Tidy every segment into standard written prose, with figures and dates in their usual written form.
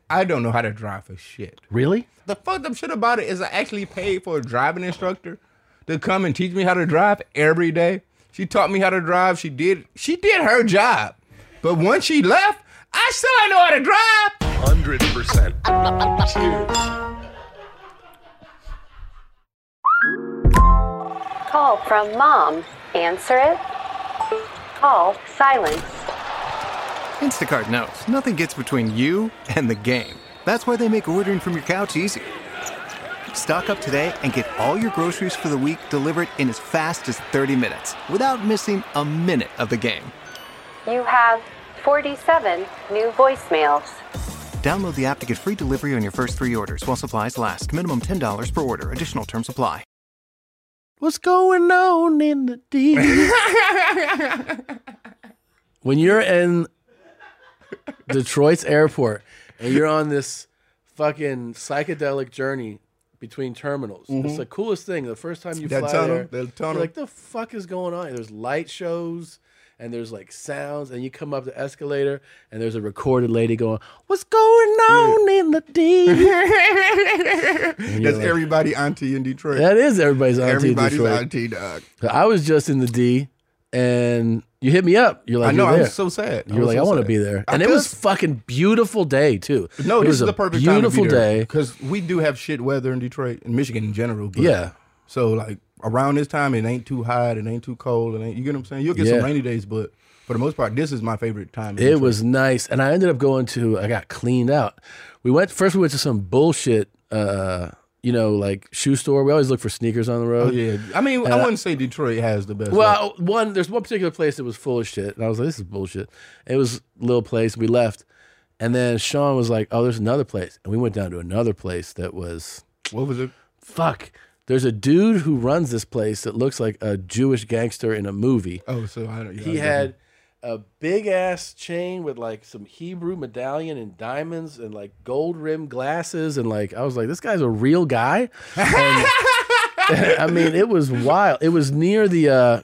I don't know how to drive for shit. Really? The fucked up shit about it is I actually paid for a driving instructor to come and teach me how to drive every day. She taught me how to drive. She did her job. But once she left, I still ain't know how to drive. 100%. Cheers. Call from mom. Answer it. Call silence. Instacart knows nothing gets between you and the game. That's why they make ordering from your couch easy. Stock up today and get all your groceries for the week delivered in as fast as 30 minutes without missing a minute of the game. You have 47 new voicemails. Download the app to get free delivery on your first 3 orders while supplies last. Minimum $10 per order. Additional terms apply. What's going on in the D? When you're in Detroit's airport and you're on this fucking psychedelic journey between terminals, it's the coolest thing. The first time you fly there, you're like, the fuck is going on? There's light shows and there's like sounds, and you come up the escalator and there's a recorded lady going, "What's going on in the D?" That's like, everybody auntie in Detroit. That is everybody's auntie Everybody's in Detroit. auntie, dog. I was just in the D, and you hit me up. You're like, I know, you're I there. was so sad. You're like, I want to be there. And it was fucking beautiful day, too. No, it this was is the perfect time to beautiful be there, day. because we do have shit weather in Detroit and Michigan in general. But Yeah. So, like, around this time, it ain't too hot, it ain't too cold. You get what I'm saying? You'll get some rainy days, but for the most part, this is my favorite time. It was nice. And I ended up I got cleaned out. We went to some bullshit, like shoe store. We always look for sneakers on the road. Oh, yeah. I mean, I wouldn't say Detroit has the best. Well, there's one particular place that was full of shit. And I was like, this is bullshit. It was a little place. We left. And then Sean was like, oh, there's another place. And we went down to another place that was... What was it? Fuck. There's a dude who runs this place that looks like a Jewish gangster in a movie. Oh, so I don't... Yeah, he had a big ass chain with like some Hebrew medallion and diamonds and like gold rimmed glasses, and like I was like, this guy's a real guy. And, I mean, it was wild. It was near the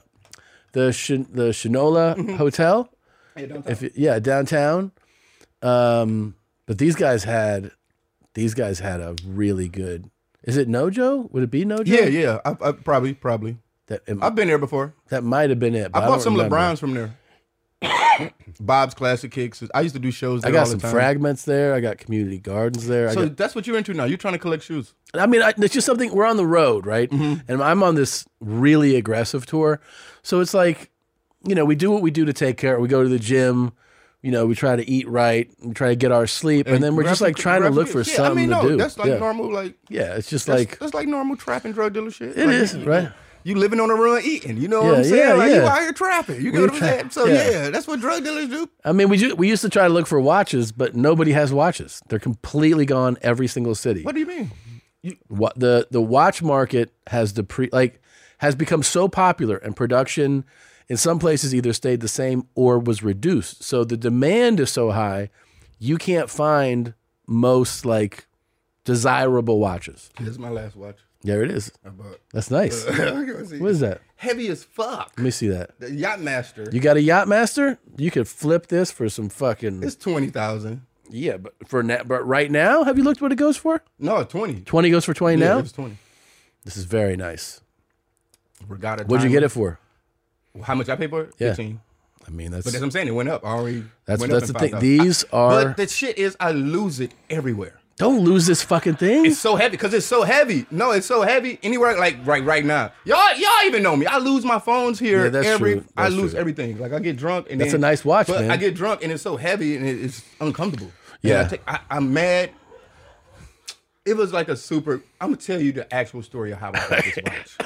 Shinola Hotel. Yeah, downtown. But these guys had a really good. Is it Nojo? Would it be Nojo? Yeah. I probably. I've been there before. That might have been it. I bought some LeBrons from there. Bob's Classic Kicks. I used to do shows there. I got all some the time. fragments there. I got Community Gardens there. So that's what you're into now. You're trying to collect shoes. I mean, it's just something. We're on the road, right? And I'm on this really aggressive tour. So it's like, we do what we do to take care. We go to the gym. We try to eat right. We try to get our sleep, and then we're just like trying to look for something to do. That's like normal. Like it's just that's like normal trap and drug dealer shit. It is, right? You living on the run eating. You know what I'm saying? Like, you out here trapping. You know what I'm saying? So that's what drug dealers do. I mean, we used to try to look for watches, but nobody has watches. They're completely gone every single city. What do you mean? The watch market has has become so popular, and production in some places either stayed the same or was reduced. So the demand is so high, you can't find most like desirable watches. Here's my last watch. There it is. That's nice. What is that? Heavy as fuck. Let me see that. The Yachtmaster. You got a Yachtmaster? You could flip this for some fucking... It's 20,000. Yeah, but but right now, have you looked what it goes for? No, 20. 20 goes for 20 now? It's 20. This is very nice. Regatta. What'd you get it for? How much I paid for it? Yeah. 15. I mean, that's... But that's what I'm saying. It went up. That's the thing. These are... But the shit is, I lose it everywhere. Don't lose this fucking thing. It's so heavy because it's so heavy. No, it's so heavy. Anywhere like right now, y'all even know me. I lose my phones here. Yeah, that's true. I lose everything. Like I get drunk and that's a nice watch, man. I get drunk and it's so heavy and it's uncomfortable. Yeah, I'm mad. It was like a super. I'm gonna tell you the actual story of how I got this watch.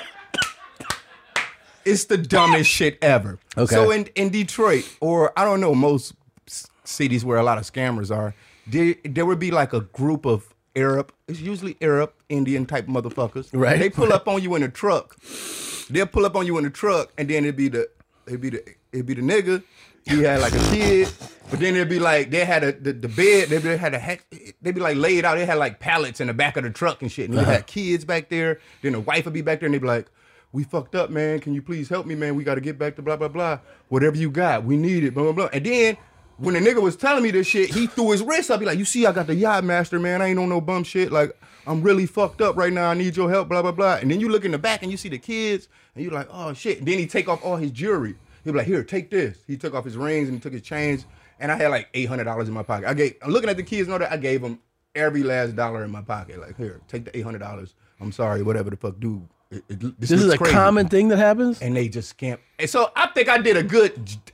It's the dumbest shit ever. Okay. So in Detroit, or I don't know, most cities where a lot of scammers are. There would be like a group of it's usually Arab, Indian type motherfuckers. Right. They pull up on you in a truck. They'll pull up on you in a truck, and then it'd be the nigga. He had like a kid, but then it'd be like they had the bed. They'd be like laid out. They had like pallets in the back of the truck and shit. And they had kids back there. Then the wife would be back there, and they'd be like, "We fucked up, man. Can you please help me, man? We got to get back to blah blah blah. Whatever you got, we need it. Blah blah blah." And then when the nigga was telling me this shit, he threw his wrist up. He like, you see, I got the Yacht Master, man. I ain't on no bum shit. Like, I'm really fucked up right now. I need your help, blah, blah, blah. And then you look in the back and you see the kids, and you're like, oh, shit. And then he take off all his jewelry. He be like, here, take this. He took off his rings and he took his chains. And I had like $800 in my pocket. I'm looking at the kids and all that. I gave them every last dollar in my pocket. Like, here, take the $800. I'm sorry, whatever the fuck, dude. This is a crazy. common thing that happens? And they just scam. And so I think I did a good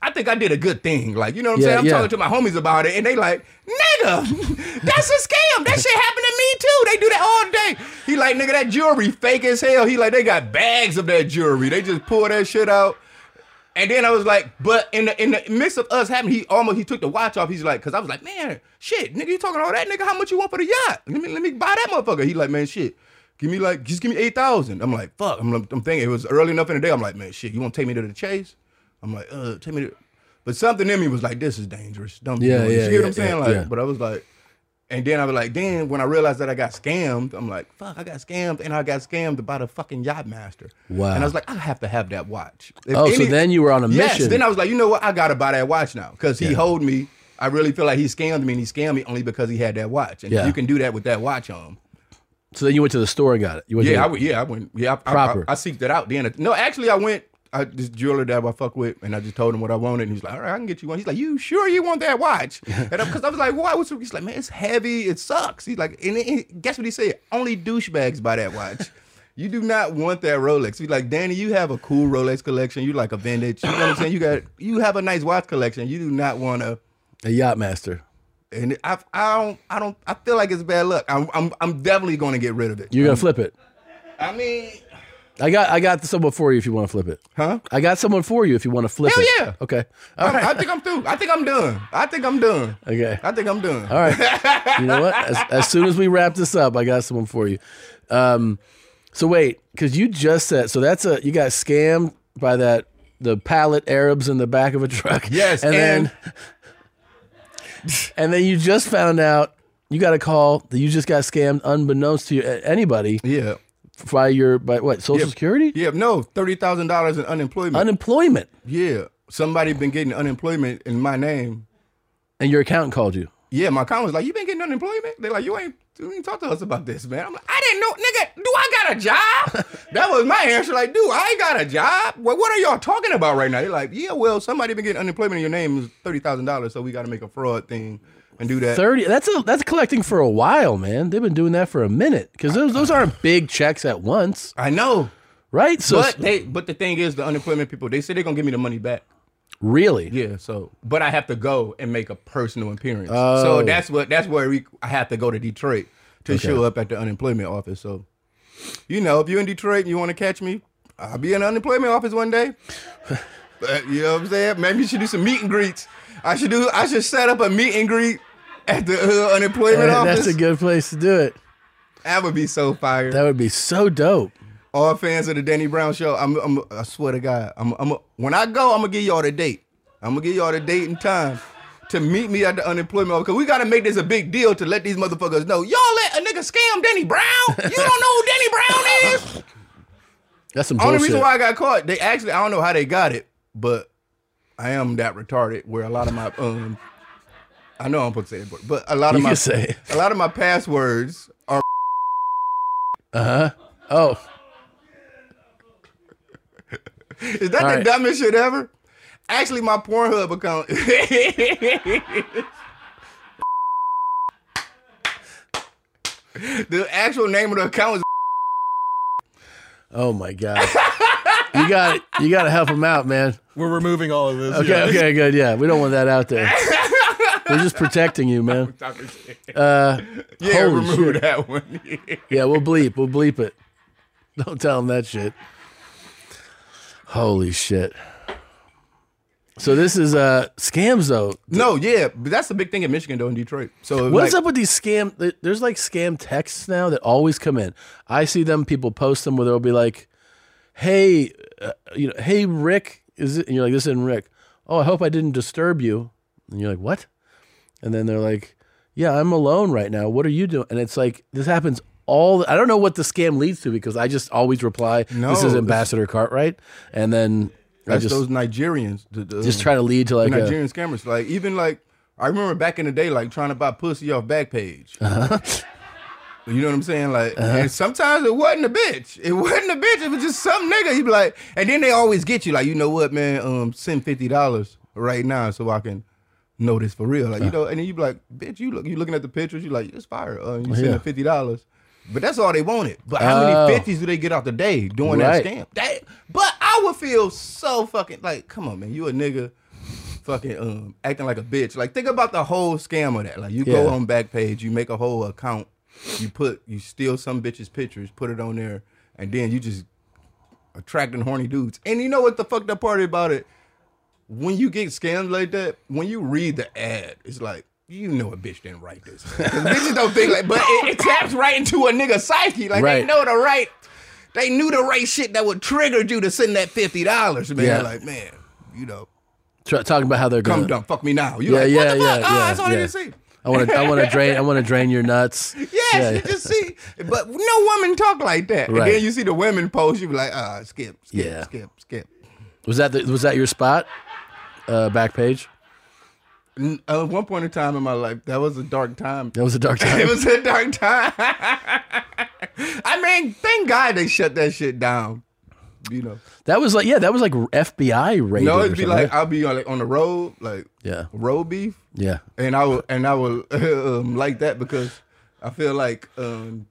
thing. Like, you know what I'm Yeah, saying? I'm yeah. talking to my homies about it, and they like, nigga, that's a scam. That shit happened to me too. They do that all day. He like, nigga, that jewelry fake as hell. He like, they got bags of that jewelry. They just pull that shit out. And then I was like, but in the mix of us having, he took the watch off. He's like, cause I was like, man, shit, nigga, you talking all that, nigga? How much you want for the yacht? Let me buy that motherfucker. He like, man, shit. Just give me 8,000. I'm like, fuck. I'm thinking it was early enough in the day. I'm like, man, shit, you want to take me to the chase? I'm like, take me to. But something in me was like, this is dangerous. Don't be doing this. You get what I'm saying? But I was like, and then I was like, then when I realized that I got scammed, I'm like, fuck, I got scammed, and I got scammed by the fucking Yacht Master. Wow. And I was like, I have to have that watch. So then you were on a mission. Yes. Then I was like, you know what? I gotta buy that watch now because he hold me. I really feel like he scammed me, and he scammed me only because he had that watch, and you can do that with that watch on. So then you went to the store and got it. You went I went. Yeah, proper. I seeked it out. Then no, actually, I went. This jeweler that I fuck with, and I just told him what I wanted, and he's like, all right, I can get you one. He's like, you sure you want that watch? And because I was like, why? He's like, man, it's heavy. It sucks. He's like, and guess what he said? Only douchebags buy that watch. You do not want that Rolex. He's like, Danny, you have a cool Rolex collection. You like a vintage. You know what I'm saying? You have a nice watch collection. You do not want a Yacht Master. And I feel like it's bad luck. I'm definitely going to get rid of it. You're gonna flip it. I mean, I got someone for you if you want to flip it. Huh? I got someone for you if you want to flip Hell it. yeah. Okay. All right. I think I'm through. I think I'm done. Okay. I think I'm done. All right. You know what? As soon as we wrap this up, I got someone for you. So wait, because you just said you got scammed by the pallet Arabs in the back of a truck. Yes, and then you just found out you got a call that you just got scammed unbeknownst to anybody. Yeah. By what? Social Security? Yeah, no, $30,000 in unemployment. Unemployment. Yeah. Somebody been getting unemployment in my name. And your accountant called you. Yeah, my accountant was like, you been getting unemployment? They're like, you ain't talk to us about this, man. I'm like, I didn't know, nigga, do I got a job? That was my answer. Like, dude, I ain't got a job. Well, what are y'all talking about right now? They're like, yeah, well, somebody been getting unemployment in your name is $30,000, so we got to make a fraud thing and do that. 30. That's collecting for a while, man. They've been doing that for a minute because those aren't big checks at once. I know, right? So, but the thing is, the unemployment people, they say they're gonna give me the money back. Really? Yeah. So, but I have to go and make a personal appearance. Oh. So that's where I have to go to Detroit to show up at the unemployment office. So, you know, if you're in Detroit and you want to catch me, I'll be in the unemployment office one day. You know what I'm saying? Maybe you should do some meet and greets. I should set up a meet and greet at the unemployment office. That's a good place to do it. That would be so fire. That would be so dope. All fans of the Danny Brown Show, I swear to God, when I go, I'm gonna give y'all the date. I'm gonna give y'all the date and time to meet me at the unemployment office, because we gotta make this a big deal to let these motherfuckers know. Y'all let a nigga scam Danny Brown? You don't know who Danny Brown is? That's some bullshit. Only reason why I got caught, I don't know how they got it, but I am that retarded where a lot of my I know I'm supposed to say it, but a lot of my passwords are Oh. Is that the dumbest shit ever? Actually, my Pornhub account. The actual name of the account is. Oh my God. You got to help him out, man. We're removing all of this. Okay, good. Yeah, we don't want that out there. We're just protecting you, man. Remove that one. Yeah, we'll bleep it. Don't tell him that shit. Holy shit. So this is scams though. No, yeah, but that's the big thing in Michigan though, in Detroit. So what's up with these scam? There's like scam texts now that always come in. I see them. People post them where they'll be like, "Hey, hey Rick, is it?" And you're like, "This isn't Rick." "Oh, I hope I didn't disturb you." And you're like, "What?" And then they're like, "Yeah, I'm alone right now. What are you doing?" And it's like this happens I don't know what the scam leads to because I just always reply, "This is Ambassador Cartwright," and then that's those Nigerians. Just try to lead to like Nigerian scammers. Like even like I remember back in the day, like trying to buy pussy off Backpage. You know what I'm saying? Like, and sometimes it wasn't a bitch. It wasn't a bitch. It was just some nigga. You'd be like, and then they always get you like, you know what, man? Send $50 right now so I can know this for real. Like, you know, and then you be like, bitch, you looking at the pictures. You like, it's fire. You send $50, but that's all they wanted. But how many 50s do they get off the day doing that scam? But I would feel so fucking like, come on, man, you a nigga. Fucking acting like a bitch. Like, think about the whole scam of that. Like, you go on Backpage, you make a whole account. You steal some bitch's pictures, put it on there, and then you just attracting horny dudes. And you know what the fucked up part about it? When you get scammed like that, when you read the ad, it's like, you know a bitch didn't write this. Bitches don't think like, but it taps right into a nigga psyche. Like they know they knew the right shit that would trigger you to send that $50, man. Yeah. Like, man, you know. Talking about how they're come down, fuck me now. You like, what the fuck? That's all I didn't see. I want to drain your nuts. Yes, you just see, but no woman talk like that. Right. And then you see the women post, you be like, skip. Was that your spot? Backpage. At one point in time in my life, that was a dark time. It was a dark time. I mean, thank God they shut that shit down. You know, that was like FBI raid. No, it'd be like I'll be on the road, like road beef. Yeah, and I would like that because I feel like you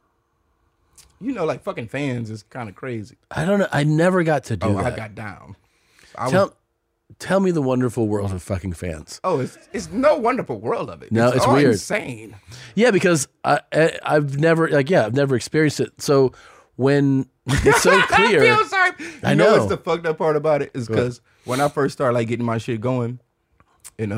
know, like fucking fans is kind of crazy. I don't know. I never got to do that. I got down. Tell me the wonderful world of fucking fans. Oh, it's no wonderful world of it. No, it's weird, insane. Yeah, because I've never experienced it. So when it's so clear. I feel sorry. You know what's the fucked up part about it is because when I first started like getting my shit going, and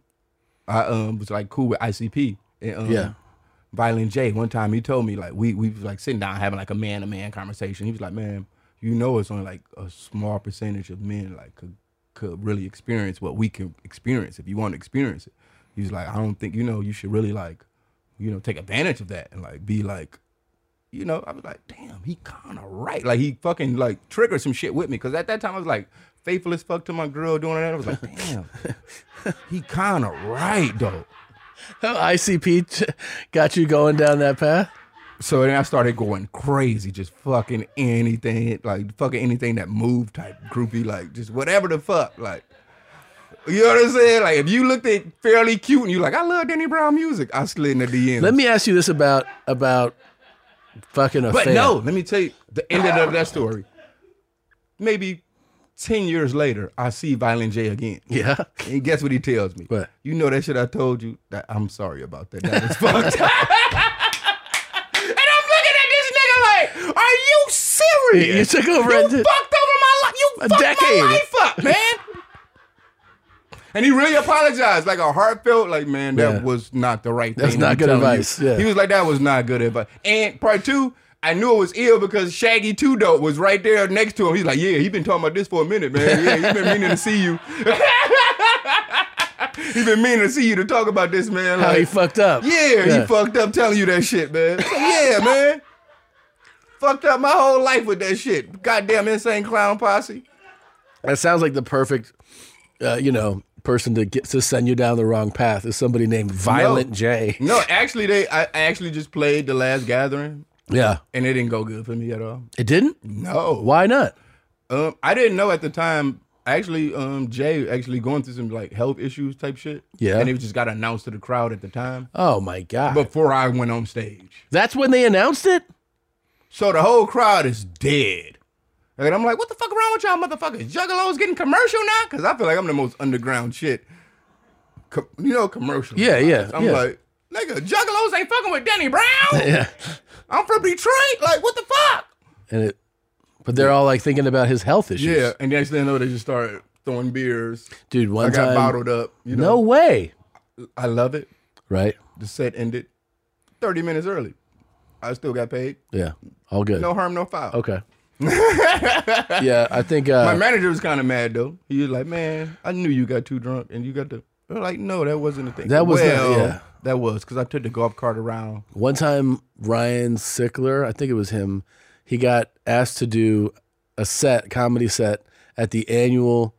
I was like cool with ICP and Violent J. One time he told me like we was like sitting down having like a man-to-man conversation. He was like, man, you know it's only like a small percentage of men like could really experience what we can experience if you want to experience it. He was like, I don't think you should really like take advantage of that and like be like. You know, I was like, damn, he kind of right. Like, he fucking, like, triggered some shit with me. Because at that time, I was, like, faithful as fuck to my girl doing that. I was like, damn, he kind of right, though. ICP got you going down that path? So then I started going crazy, just fucking anything, like, fucking anything that moved type groupie, like, just whatever the fuck, like. You know what I'm saying? Like, if you looked at Fairly Cute and you like, I love Danny Brown music, I slid in the DMs. Let me ask you this about fucking a fan. But no, let me tell you the ending of that story. Maybe 10 years later, I see Violent J again. Yeah. And guess what he tells me? What? You know that shit I told you? That I'm sorry about that. That is fucked up. And I'm looking at this nigga like, are you serious? You took over You fucked over my life. You fucked decade. my life up, man. And he really apologized, like a heartfelt, like, man, that was not the right thing. That's not good advice. Yeah. He was like, that was not good advice. And part two, I knew it was ill because Shaggy 2 Dope was right there next to him. He's like, yeah, he been talking about this for a minute, man. Yeah, he been meaning to see you. He been meaning to see you to talk about this, man. How he fucked up. Yeah, he fucked up telling you that shit, man. So, yeah, man. Fucked up my whole life with that shit. Goddamn Insane Clown Posse. That sounds like the perfect, person to send you down the wrong path is somebody named Violent J. No, actually, I actually just played The Last Gathering. Yeah. And it didn't go good for me at all. It didn't? No. Why not? I didn't know at the time. Actually, Jay actually going through some like health issues type shit. Yeah. And it just got announced to the crowd at the time. Oh my God. Before I went on stage. That's when they announced it? So the whole crowd is dead. And I'm like, what the fuck wrong with y'all motherfuckers? Juggalos getting commercial now? Because I feel like I'm the most underground shit. Commercial. Yeah. I'm like, nigga, Juggalos ain't fucking with Danny Brown. Yeah. I'm from Detroit. Like, what the fuck? But they're all like thinking about his health issues. Yeah, and next thing I know, they just started throwing beers. Dude, I got bottled up. No way. I love it. Right. The set ended 30 minutes early. I still got paid. Yeah. All good. No harm, no foul. Okay. Yeah, I think my manager was kind of mad though. He was like, "Man, I knew you got too drunk and you got to." They're like, "No, that wasn't a thing." That was that was because I took the golf cart around. One time, Ryan Sickler, I think it was him, he got asked to do a comedy set at the annual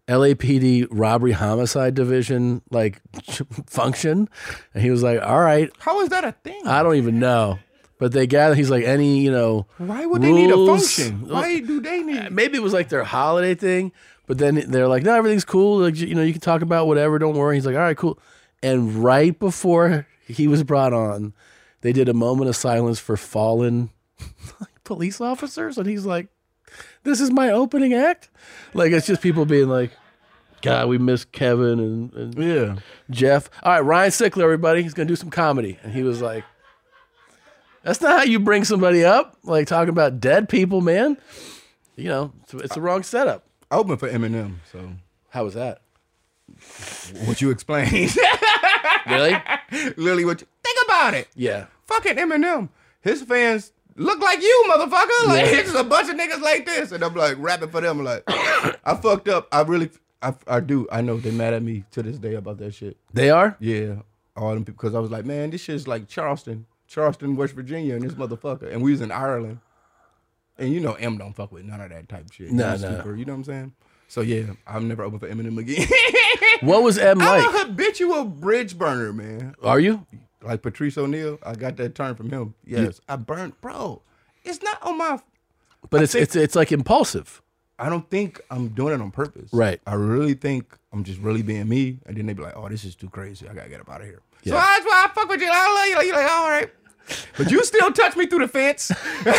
LAPD robbery homicide division like function, and he was like, "All right, How is that a thing? I don't even know." But they gather. He's like, any Why would they need a rules? function? Why do they need? Maybe it was like their holiday thing. But then they're like, no, everything's cool. Like you can talk about whatever. Don't worry. He's like, all right, cool. And right before he was brought on, they did a moment of silence for fallen police officers, and he's like, "This is my opening act." Like it's just people being like, "God, we miss Kevin and Yeah. Jeff." All right, Ryan Sickler, everybody. He's gonna do some comedy, and he was like, "That's not how you bring somebody up. Like talking about dead people, man. It's the wrong setup." I opened for Eminem, so How was that? what you explained. Really? Literally, what you think about it? Yeah. Fucking Eminem. His fans look like you, motherfucker. Like Yeah. it's just a bunch of niggas like this, and I'm like rapping for them. Like I fucked up. I do. I know they're mad at me to this day about that shit. They are? Yeah, all them people. Because I was like, man, this shit's like Charleston, West Virginia, and this motherfucker, and we was in Ireland, and M don't fuck with none of that type shit. No, He's no. super, you know what I'm saying? So yeah, I'm never open for Eminem again. What was M I'm like? a habitual bridge burner, man. Are you? Like Patrice O'Neal, I got that term from him. Yes, I burned, bro. It's not on my. But it's like impulsive. I don't think I'm doing it on purpose. Right. I really think I'm just really being me, and then they be like, "Oh, this is too crazy. I gotta get up out of here." Yeah. So that's why I fuck with you. I love you. You're like, all right, but you still touch me through the fence.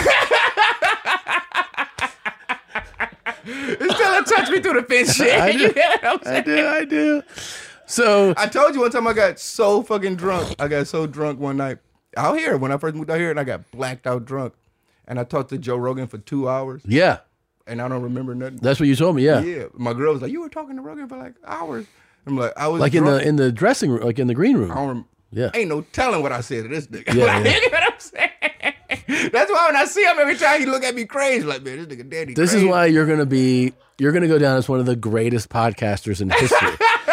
It's still a touch me through the fence shit. I do. You know what I'm saying? I do. So I told you one time I got so fucking drunk. I got so drunk one night out here when I first moved out here, and I got blacked out drunk. And I talked to Joe Rogan for 2 hours, yeah, and I don't remember nothing. that's what you told me. Yeah, Yeah, my girl was like, "You were talking to Rogan for like hours." I'm like, "I was like drunk. in the dressing room, like in the green room. I don't, Yeah. ain't no telling what I said to this nigga." Yeah, Like, yeah. you know what I'm saying? That's why when I see him every time, he look at me crazy. Like, man, this nigga daddy. This crazy. is why you're gonna go down as one of the greatest podcasters in history.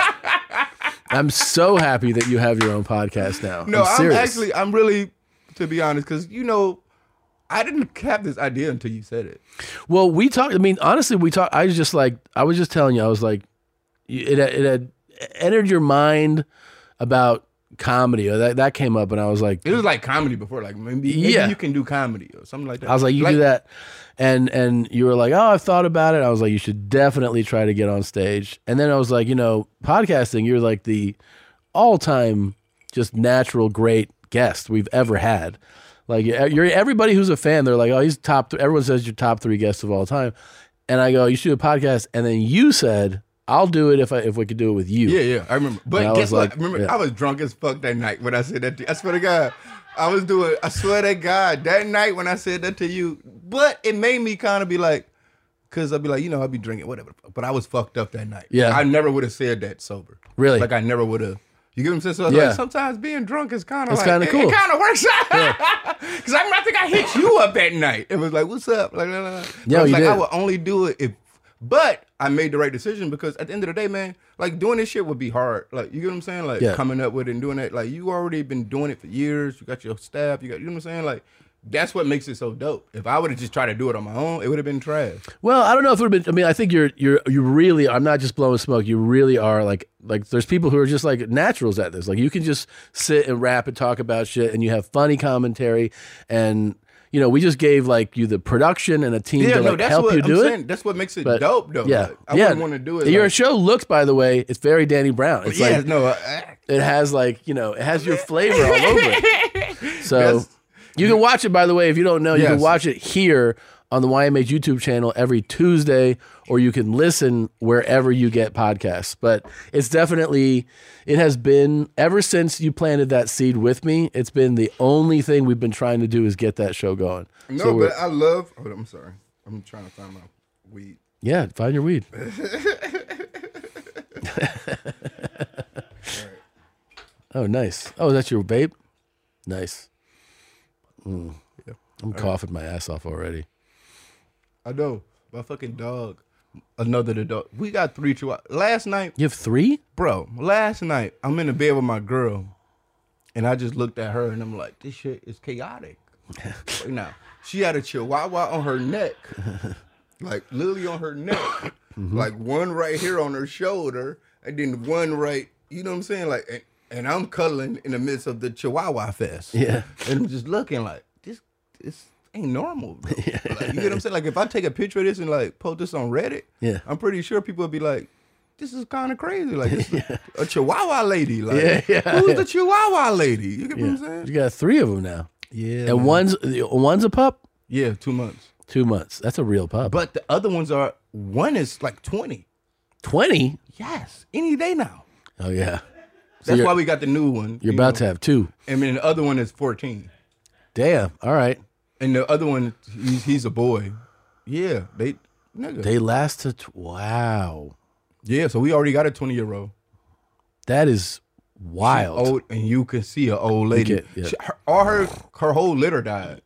I'm so happy that you have your own podcast now. No, I'm serious. I'm really, to be honest, because I didn't have this idea until you said it. Well, we talked. I mean, honestly, we talked. I was just telling you. I was like, it had entered your mind about comedy, or that came up, and I was like, It was like comedy before, like maybe Yeah. you can do comedy or something like that. I was like, you do that, and you were like, oh, I've thought about it. I was like, you should definitely try to get on stage. And then I was like, podcasting, you're like the all-time just natural great guest we've ever had. Like you're everybody who's a fan, they're like, oh, he's top. Everyone says you're top 3 guests of all time, and I go, you should do a podcast, and then you said, I'll do it if we could do it with you. Yeah, I remember. But And I guess was what? like, Remember, yeah. I was drunk as fuck that night when I said that to you. I swear to God. I swear to God, that night when I said that to you, but it made me kind of be like, because I'd be like, I'd be drinking, whatever. But I was fucked up that night. Yeah. I never would have said that sober. Really? Like, I never would have. You get what I'm saying? So I was Yeah. like, sometimes being drunk is kind of It's like, kinda cool. It kind of works out. Because I think I hit you up that night. It was like, what's up? Like, blah, blah, blah. But Yeah, I was you like, did. I would only do it if, but I made the right decision because at the end of the day, man, like doing this shit would be hard. Like, you get what I'm saying? Like, Yeah. coming up with it and doing it. Like, you already been doing it for years. You got your staff. You know what I'm saying? Like, that's what makes it so dope. If I would have just tried to do it on my own, it would have been trash. Well, I don't know if it would have been. I mean, I think you really. I'm not just blowing smoke. You really are like. There's people who are just like naturals at this. Like you can just sit and rap and talk about shit, and you have funny commentary, and we just gave like you the production and a team to like that's help what you do I'm it. saying. That's what makes it But, dope, though. Yeah, Like, I wouldn't want to do it. Your like, show looks, by the way, it's very Danny Brown. It's yeah, like no. it has like it has your flavor all over it. So That's- you can watch it, by the way, if you don't know, you can Yes. watch it here on the YMH YouTube channel every Tuesday, or you can listen wherever you get podcasts. But it's definitely, it has been, ever since you planted that seed with me, it's been the only thing we've been trying to do is get that show going. No, So we're- but I love. Oh, I'm sorry. I'm trying to find my weed. yeah, find your weed. Oh, nice. Oh, that's your vape? Nice. Yeah. I'm coughing my ass off already. I know. My fucking dog. Another the dog. We got 3 chihuahuas. Last night, You have 3? bro, I'm in the bed with my girl. And I just looked at her and I'm like, this shit is chaotic. Now, she had a chihuahua on her neck. Like, literally on her neck. like one right here on her shoulder, and then one right, you know what I'm saying? Like, and I'm cuddling in the midst of the Chihuahua fest. Yeah. And I'm just looking like, this ain't normal, bro. Like, you get what I'm saying? Like, if I take a picture of this and like post this on Reddit, I'm pretty sure people would be like, this is kind of crazy. Like, this is a Chihuahua lady. Like, who's the Chihuahua lady? You get what I'm saying? You got 3 of them now. Yeah. And one's a pup? Yeah, 2 months. 2 months. That's a real pup. But the other ones one is like 20. 20? Yes, any day now. Oh, yeah. That's why we got the new one. You're about to have 2. And then the other one is 14. Damn. All right. And the other one, he's a boy. Yeah, They last to wow. Yeah, so we already got a 20-year-old. That is wild. She's old, and you can see an old lady. Her whole litter died.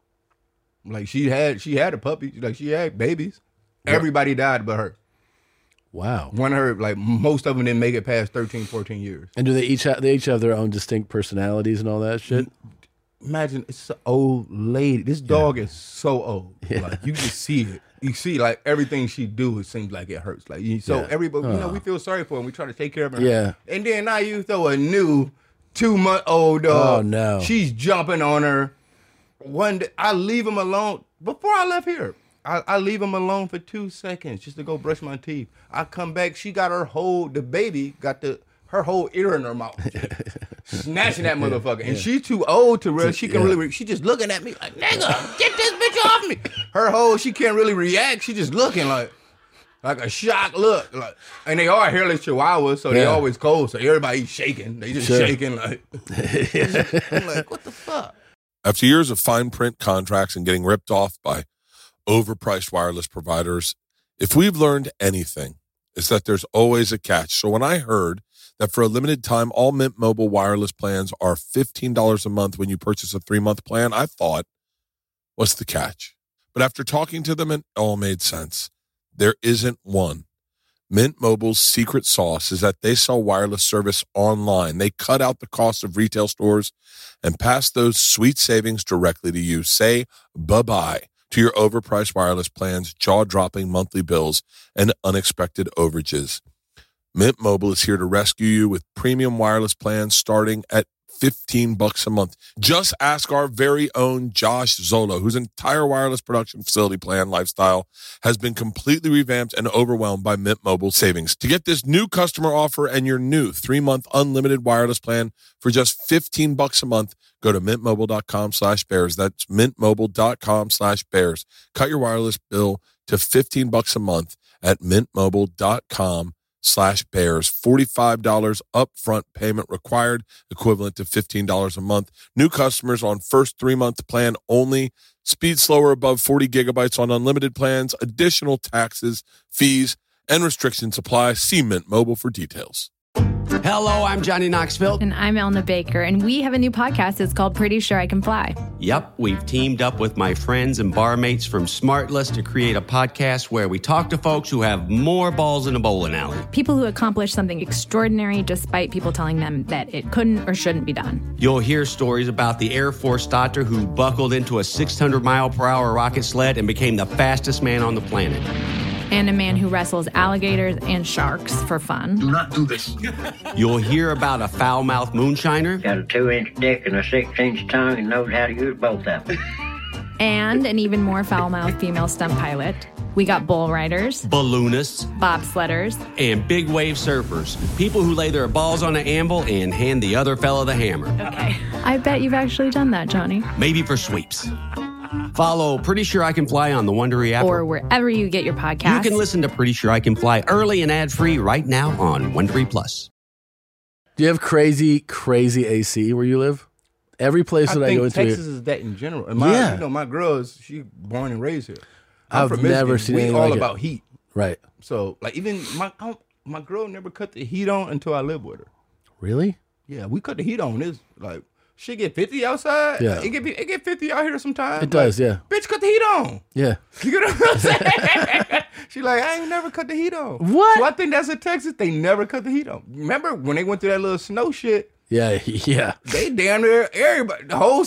Like she had a puppy. Like she had babies. Everybody died but her. Wow. One of her, like most of them didn't make it past 13, 14 years. And do they each have their own distinct personalities and all that shit? Imagine it's an old lady. This dog is so old. Yeah. Like you just see it. You see like everything she do, it seems like it hurts. Like everybody, we feel sorry for her. We try to take care of her. Yeah. And then now you throw a new 2-month-old dog. Oh no. She's jumping on her. One day I leave him alone. Before I left here, I leave him alone for 2 seconds just to go brush my teeth. I come back, she got the baby got her whole ear in her mouth. Snatching that motherfucker. And she's too old to really, she can really, she just looking at me like, nigga, get this bitch off me. She can't really react. She just looking like a shocked look. Like, and they are hairless chihuahuas, so they always cold. So everybody's shaking. They just shaking like, I'm like, what the fuck? After years of fine print contracts and getting ripped off by overpriced wireless providers, if we've learned anything, it's that there's always a catch. So when I heard that for a limited time, all Mint Mobile wireless plans are $15 a month when you purchase a 3-month plan, I thought, what's the catch? But after talking to them, it all made sense. There isn't one. Mint Mobile's secret sauce is that they sell wireless service online. They cut out the cost of retail stores and pass those sweet savings directly to you. Say bye-bye to your overpriced wireless plans, jaw-dropping monthly bills, and unexpected overages. Mint Mobile is here to rescue you with premium wireless plans starting at $15 a month. Just ask our very own Josh Zolo, whose entire wireless production facility plan lifestyle has been completely revamped and overwhelmed by Mint Mobile savings. To get this new customer offer and your new 3-month unlimited wireless plan for just $15 a month, go to mintmobile.com/bears. That's mintmobile.com/bears. Cut your wireless bill to $15 a month at mintmobile.com/bears. $45 upfront payment required, equivalent to $15 a month. New customers on first 3-month plan only. Speed slower above 40 gigabytes on unlimited plans. Additional taxes, fees, and restrictions apply. See Mint Mobile for details. Hello, I'm Johnny Knoxville. And I'm Elna Baker, and we have a new podcast. It's called Pretty Sure I Can Fly. Yep, we've teamed up with my friends and barmates from Smartless to create a podcast where we talk to folks who have more balls in a bowling alley. People who accomplish something extraordinary despite people telling them that it couldn't or shouldn't be done. You'll hear stories about the Air Force doctor who buckled into a 600-mile-per-hour rocket sled and became the fastest man on the planet. And a man who wrestles alligators and sharks for fun. Do not do this. You'll hear about a foul-mouthed moonshiner. Got a 2-inch dick and a 6-inch tongue and knows how to use both of them. And an even more foul-mouthed female stunt pilot. We got bull riders, balloonists, bobsledders, and big wave surfers. People who lay their balls on an anvil and hand the other fella the hammer. Okay. I bet you've actually done that, Johnny. Maybe for sweeps. Follow Pretty Sure I Can Fly on the Wondery app. Or wherever you get your podcasts. You can listen to Pretty Sure I Can Fly early and ad-free right now on Wondery Plus. Do you have crazy AC where you live? Every place that I go into, Texas is that in general. And my girl she born and raised here. I've never seen anything all like about it. heat, right? So like even my girl never cut the heat on until I lived with her. Really? Yeah, we cut the heat on. It's like she get 50 outside. Yeah, it get 50 out here sometimes. It does, yeah. Bitch, cut the heat on. Yeah, you know what I'm saying? She like, I ain't never cut the heat on. What? So I think that's in Texas. They never cut the heat on. Remember when they went through that little snow shit? Yeah. They damn near everybody, the whole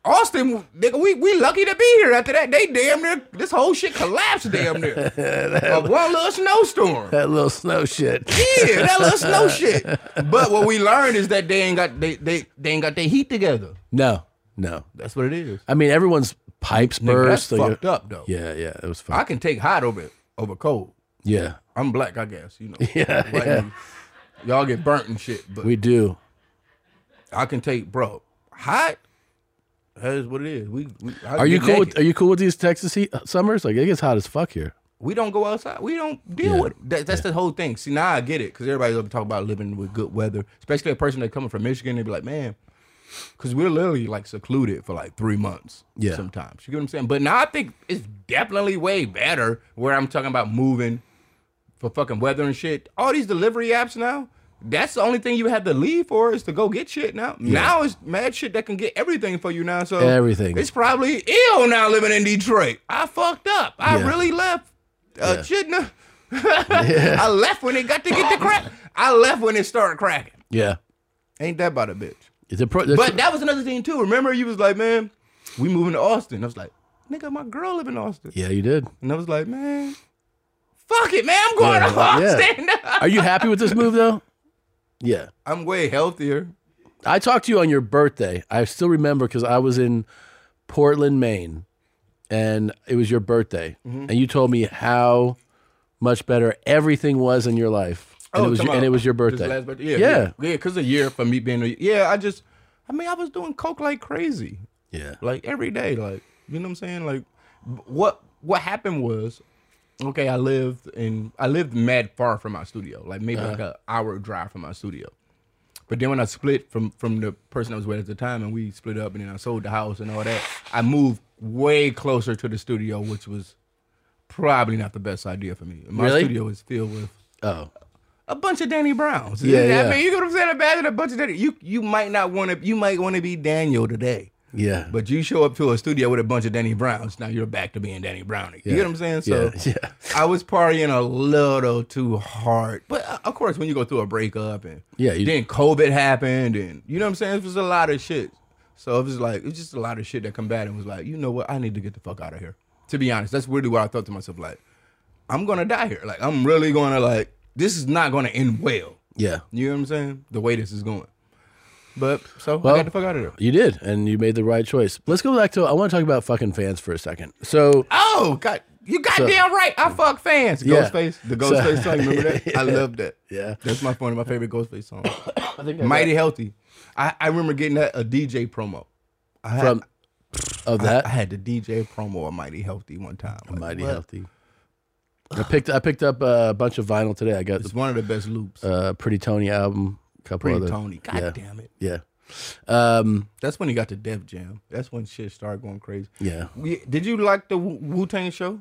Austin, nigga, we lucky to be here. After that, they damn near, this whole shit collapsed damn near. One little snowstorm. That little snow shit. Yeah, that little snow shit. But what we learned is that they ain't got their heat together. No. That's what it is. I mean, everyone's pipes burst. That's fucked up though. Yeah, it was I fucked. can take hot over cold. Yeah. I'm black, I guess. You know. Yeah, Black yeah. niggas, y'all get burnt and shit, but We do. I can take, bro. Hot. That is what it is. Are you cool with these Texas heat summers? Like, it gets hot as fuck here. We don't go outside. We don't deal with it. That's the whole thing. See, now I get it because everybody's talking about living with good weather, especially a person that coming from Michigan. They be like, man, because we're literally like secluded for like 3 months. Yeah. Sometimes you get what I'm saying. But now I think it's definitely way better where I'm talking about moving for fucking weather and shit. All these delivery apps now. That's the only thing you have to leave for is to go get shit now. Yeah. Now it's mad shit that can get everything for you now. So Everything. It's probably ill now living in Detroit. I fucked up. I Yeah. really left. Yeah. Shouldn't have. I left when it got to get the crack. I left when it started cracking. Yeah. Ain't that about a bitch? But that was another thing too. Remember, you was like, man, we moving to Austin. I was like, nigga, my girl live in Austin. Yeah, you did. And I was like, man, fuck it, man. I'm going to Austin. Are you happy with this move though? Yeah. I'm way healthier. I talked to you on your birthday. I still remember because I was in Portland, Maine, and it was your birthday, and you told me how much better everything was in your life, and it was your birthday. This last birthday. Yeah. Because a year for me being, I was doing coke like crazy. Yeah. Like every day, like, you know what I'm saying? Like, what happened was, okay, I lived mad far from my studio, like maybe like an hour drive from my studio. But then when I split from the person I was with at the time, and we split up, and then I sold the house and all that, I moved way closer to the studio, which was probably not the best idea for me. My studio is filled with a bunch of Danny Browns. Yeah. I mean, you know what I'm saying? Imagine a bunch of Danny. You might want to be Daniel today. Yeah. But you show up to a studio with a bunch of Danny Browns, now you're back to being Danny Brown. You get what I'm saying? So I was partying a little too hard. But of course, when you go through a breakup and then COVID happened, and you know what I'm saying? It was a lot of shit. So it was just a lot of shit that come back and was like, you know what? I need to get the fuck out of here. To be honest, that's really what I thought to myself. Like, I'm going to die here. Like, I'm really going to this is not going to end well. Yeah. You know what I'm saying? The way this is going. But I got the fuck out of there. You did, and you made the right choice. Let's go back to, I want to talk about fucking fans for a second. So, God, you goddamn right. I fuck fans. Yeah. Ghostface, the Ghostface song. Remember that? Yeah. I love that. Yeah, that's one of my favorite Ghostface songs. I think Mighty Healthy. I remember getting a DJ promo. I had the DJ promo of Mighty Healthy one time. Mighty Healthy. I picked up a bunch of vinyl today. I got it's one of the best loops. Pretty Tony album. Pretty Tony. God damn it. Yeah. That's when he got to Def Jam. That's when shit started going crazy. Yeah. Did you like the Wu-Tang show?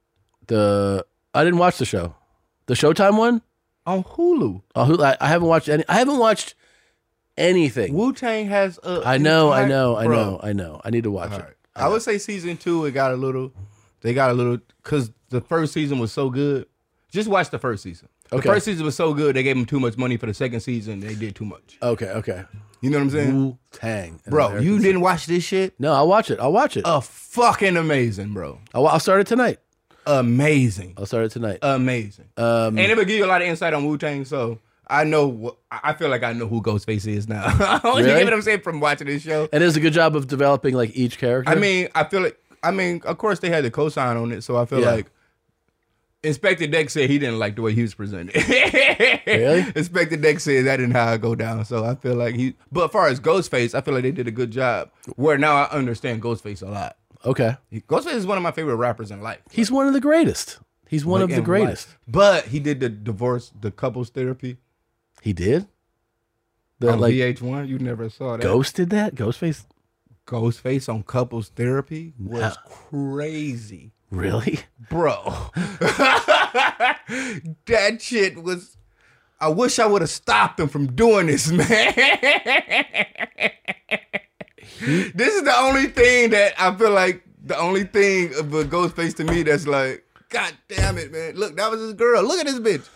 I didn't watch the show. The Showtime one? On Hulu. On Hulu. I haven't watched any. I haven't watched anything. Wu-Tang has a I know. I need to watch it. I would say season 2, they got a little, because the first season was so good. Just watch the first season. The first season was so good, they gave them too much money for the second season. They did too much. Okay. You know what I'm saying? Wu-Tang. Bro, you didn't watch this shit? No, I'll watch it. Fucking amazing, bro. I'll start it tonight. Amazing. I'll start it tonight. Amazing. And it will give you a lot of insight on Wu-Tang, so I feel like I know who Ghostface is now. Really? You get what I'm saying from watching this show? And it does a good job of developing like each character. I mean, of course they had the cosign on it, so I feel like Inspector Deck said he didn't like the way he was presented. Really? Inspector Deck said that didn't how it go down, so I feel like but as far as Ghostface, I feel like they did a good job, where now I understand Ghostface a lot. Okay. Ghostface is one of my favorite rappers in life. He's one of the greatest. He's one of the greatest. But he did the couples therapy. He did? On VH1, you never saw that. Ghost did that? Ghostface on couples therapy was crazy. Really? Bro. That shit was, I wish I would have stopped him from doing this, man. This is the only thing that I feel like, the only thing of a Ghostface to me that's like, God damn it, man. Look, that was his girl. Look at this bitch.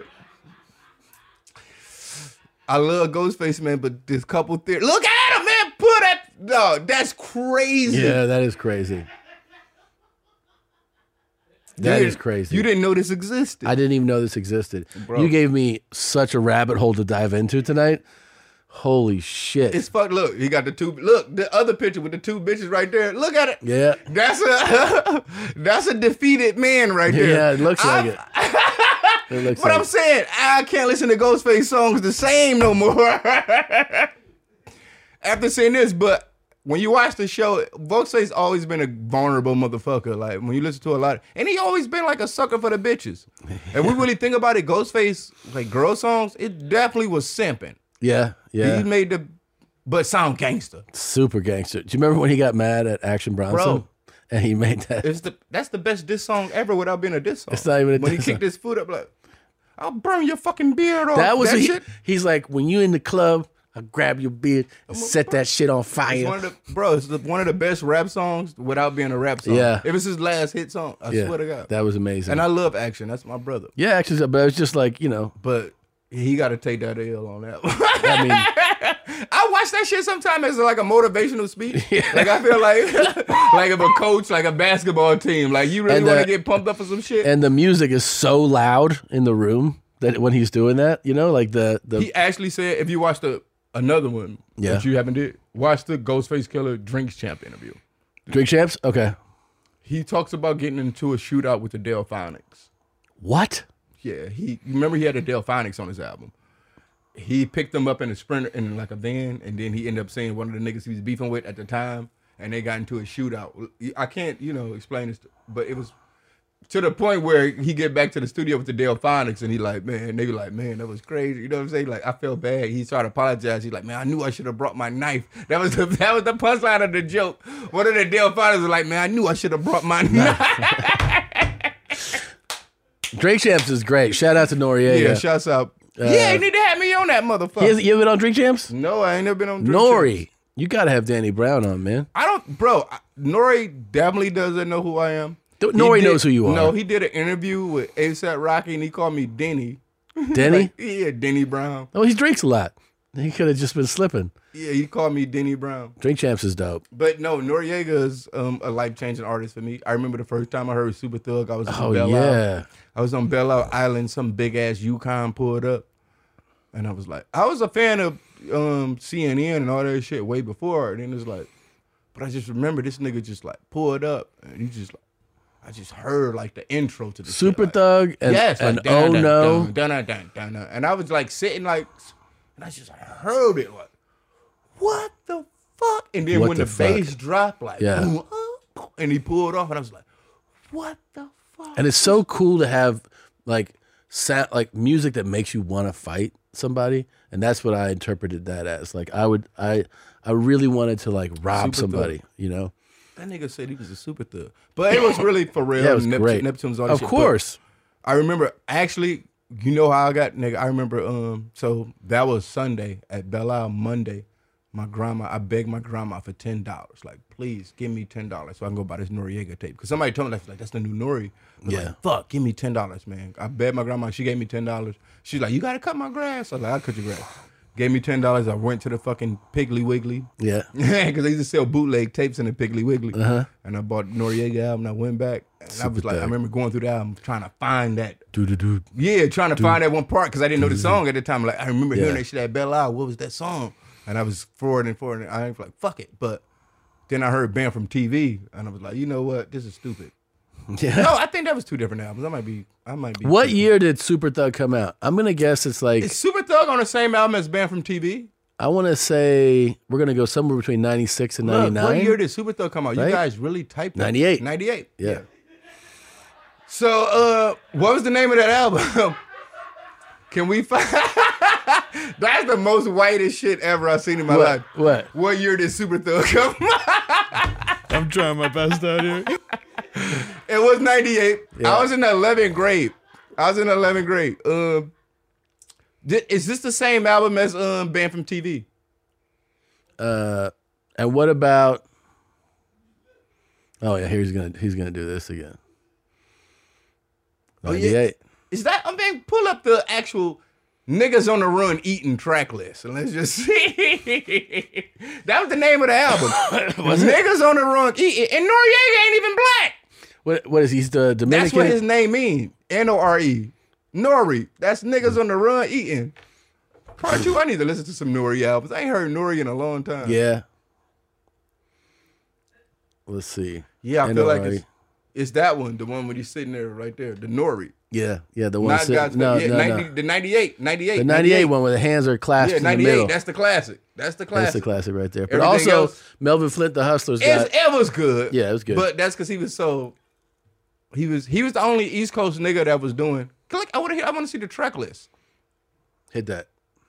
I love Ghostface, man, but this couple theory. Look at him, man. Put that. No, that's crazy. Yeah, that is crazy. That is crazy. You didn't know this existed. I didn't even know this existed. Bro. You gave me such a rabbit hole to dive into tonight. Holy shit. It's fuck. Look, he got the two. Look, the other picture with the two bitches right there. Look at it. Yeah. That's a defeated man right there. Yeah, it looks like it. It looks But like I'm saying, I can't listen to Ghostface songs the same no more. After seeing this, but when you watch the show, Ghostface always been a vulnerable motherfucker. Like when you listen to a lot, and he always been like a sucker for the bitches. And we really think about it, Ghostface like girl songs, it definitely was simping. Yeah. He made but sound gangster. Super gangster. Do you remember when he got mad at Action Bronson? Bro. And he made that. That's the best diss song ever without being a diss song. It's not even a when diss he kicked song. his foot up like, I'll burn your fucking beard off. That was shit. He's like, when you in the club, I grab your beard and set that shit on It's fire. one of the best rap songs without being a rap song. Yeah. It was his last hit song. I swear to God. That was amazing. And I love Action. That's my brother. Yeah, actually, but it was just like, But he got to take that L on that one. I mean, I watch that shit sometimes as like a motivational speech. Like I feel like if a coach, like a basketball team, like you really want to get pumped up for some shit. and the music is so loud in the room that when he's doing that, like the He actually said, if you watch another one that you haven't did, watch the Ghostface Killer Drinks Champ interview. Drink Champs? Okay. He talks about getting into a shootout with the Delphonics. What? Yeah, remember he had the Delphonics on his album. He picked them up in a Sprinter in like a van, and then he ended up saying one of the niggas he was beefing with at the time, and they got into a shootout. I can't, explain this, but it was to the point where he get back to the studio with the Delphonics, and he like, man, they be like, man, that was crazy. You know what I'm saying? Like, I felt bad. He started to apologize. He's like, man, I knew I should have brought my knife. That was the punchline of the joke. One of the Delphonics was like, man, I knew I should have brought my knife. Drink Champs is great. Shout out to Noriega. Yeah, shouts out. Yeah, you need to have me on that motherfucker. You ever been on Drink Champs? No, I ain't never been on Drink Nori. Champs. You got to have Danny Brown on, man. Nori definitely doesn't know who I am. Nori knows who you are. No, he did an interview with A$AP Rocky, and he called me Denny. Denny? Yeah, Denny Brown. Oh, he drinks a lot. He could have just been slipping. Yeah, he called me Denny Brown. Drink Champs is dope. But no, Noriega is a life-changing artist for me. I remember the first time I heard Super Thug, I was on Belle Isle. I was on Belle Isle Island, some big-ass Yukon pulled up. And I was like, I was a fan of CNN and all that shit way before. And then it's like, but I just remember this nigga just like pulled up, and he just like, I just heard like the intro to the Super shit, Thug and, yes, and like, Oh dun, No. dun, dun, dun, dun, dun. And I was like sitting like, and I just heard it like, what the fuck? And then What when the the fuck? bass dropped, like, Yeah. boom, and he pulled off, and I was like, what the fuck? And it's so cool to have like like music that makes you want to fight somebody, and that's what I interpreted that as. Like I really wanted to like rob Super somebody, Thug. That nigga said he was a super thug, but it was really for real. Yeah, it was great. Neptune's on this Of shit. course. But I remember actually. You know how I got, nigga? I remember. So that was Sunday at Belle Isle. Monday, I begged my grandma for $10. Like, please give me $10 so I can go buy this Noriega tape. Because somebody told me that's the new Nori. Yeah. Like, fuck, give me $10, man. I begged my grandma. She gave me $10. She's like, you gotta cut my grass. I was like, I'll cut your grass. Gave me $10. I went to the fucking Piggly Wiggly. Yeah. Because they used to sell bootleg tapes in the Piggly Wiggly. Uh-huh. And I bought Noriega album. And I went back. And I was like, I remember going through the album trying to find that. Yeah, trying to find that one part because I didn't know the song at the time. Like I remember hearing that shit at Belle Isle. What was that song? And I was forwarding. I was like, fuck it. But then I heard Bam from TV, and I was like, you know what? This is stupid. Yeah. No, I think that was two different albums. I might be. What tripping. year did Super Thug come out? I'm gonna guess it's like. Is Super Thug on the same album as Bam from TV? I want to say we're gonna go somewhere between 96 and 99. What year did Super Thug come out? Right? You guys really typed it. 98. 98. Yeah. So, what was the name of that album? Can we find? That's the most whitest shit ever I've seen in my life. What year did Super Thug come out? I'm trying my best out here. It was 98. Yeah. I was in the 11th grade. Is this the same album as Band from TV? And what about? Oh yeah, he's gonna do this again. 98. Is that? Pull up the actual Niggas on the Run eating track list. And let's just see. That was the name of the album. Niggas on the Run eating. And Noriega ain't even black. What is he's the Dominican? That's what his name means. Nore. Nori. That's niggas on the run eating. Part 2, I need to listen to some Nori albums. I ain't heard Nori in a long time. Yeah. Let's see. Yeah, I feel like it's that one, the one when he's sitting there right there, the Nori. Yeah, the one. Not God's no, The 98. The 98 one where the hands are clasped in the middle. That's the classic. That's the classic right there. But Everything also, else, Melvin Flint, the Hustlers. It was good. Yeah, it was good. But that's because he was so. He was the only East Coast nigga that was doing. Like, I want to see the track list. Hit that.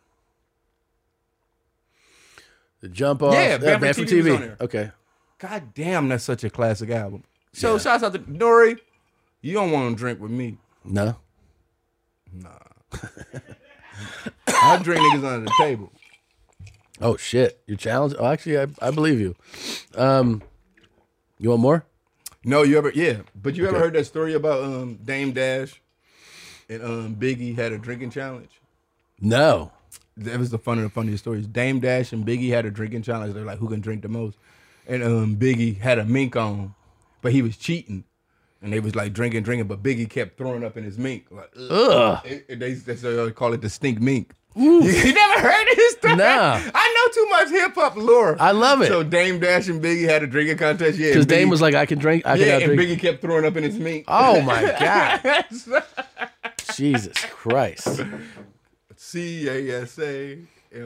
The Jump Off. Yeah, Bamford TV was on there. Okay. God damn, that's such a classic album. So shouts out to Nori. You don't want to drink with me. No. Nah. I drink niggas under the table. Oh shit! You're challenged. Oh, actually, I believe you. You want more? No, you ever heard that story about Dame Dash and Biggie had a drinking challenge? No. That was the funniest stories. Dame Dash and Biggie had a drinking challenge. They're like, who can drink the most? And Biggie had a mink on, but he was cheating. And they was like drinking, but Biggie kept throwing up in his mink. Like, ugh. They call it the stink mink. You never heard of his story? Nah. I know too much hip hop lore. I love it. So Dame Dash and Biggie had a drinking contest. Yeah, because Dame was like, I can drink. I can and drink. Biggie kept throwing up in his mink. Oh my God. Jesus Christ. CASA.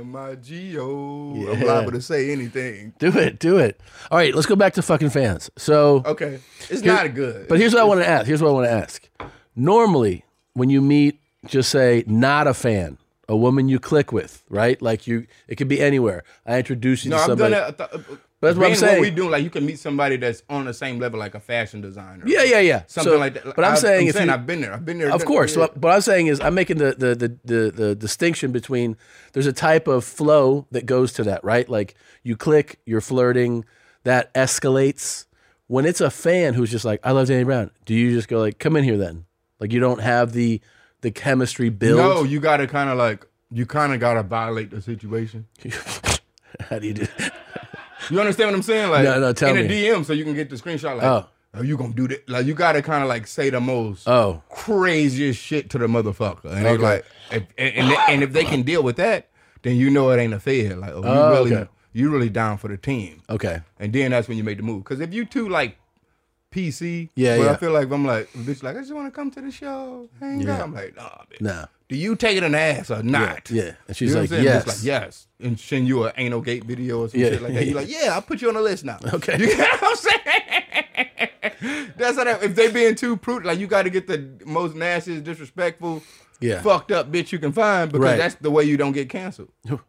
MIGO. Yeah. I'm liable to say anything. Do it. All right, let's go back to fucking fans. So okay, it's not good. But here's what I want to ask. Normally, when you meet, just say not a fan, a woman you click with, right? Like it could be anywhere. I introduce you to somebody. But that's what I'm saying. What we doing, like you can meet somebody that's on the same level, like a fashion designer. Yeah. Something like that. But I'm saying I've been there. Of course. Yeah. So what I'm saying is I'm making the distinction between there's a type of flow that goes to that, right? Like you click, you're flirting, that escalates. When it's a fan who's just like, I love Danny Brown, do you just go like, come in here then? Like you don't have the chemistry build? No, you gotta kind of gotta violate the situation. How do you do that? You understand what I'm saying? Like, no, tell me. In a DM, so you can get the screenshot. Like, oh, you gonna do that? Like, you gotta kind of like say the most craziest shit to the motherfucker, and they like, if they can deal with that, then you know it ain't a fair. Like, you really down for the team. Okay, and then that's when you make the move. Because if you two like PC, I feel like if I'm like, bitch, like I just want to come to the show, hang out. I'm like, nah, bitch. Nah. Do you take it in the ass or not? Yeah. And she's like, yes. Like, yes. And send you an anal gate video or some shit like that. You're like, yeah, I'll put you on the list now. Okay. You know what I'm saying? That's how if they being too prudent, like you got to get the most nastiest, disrespectful, fucked up bitch you can find because that's the way you don't get canceled.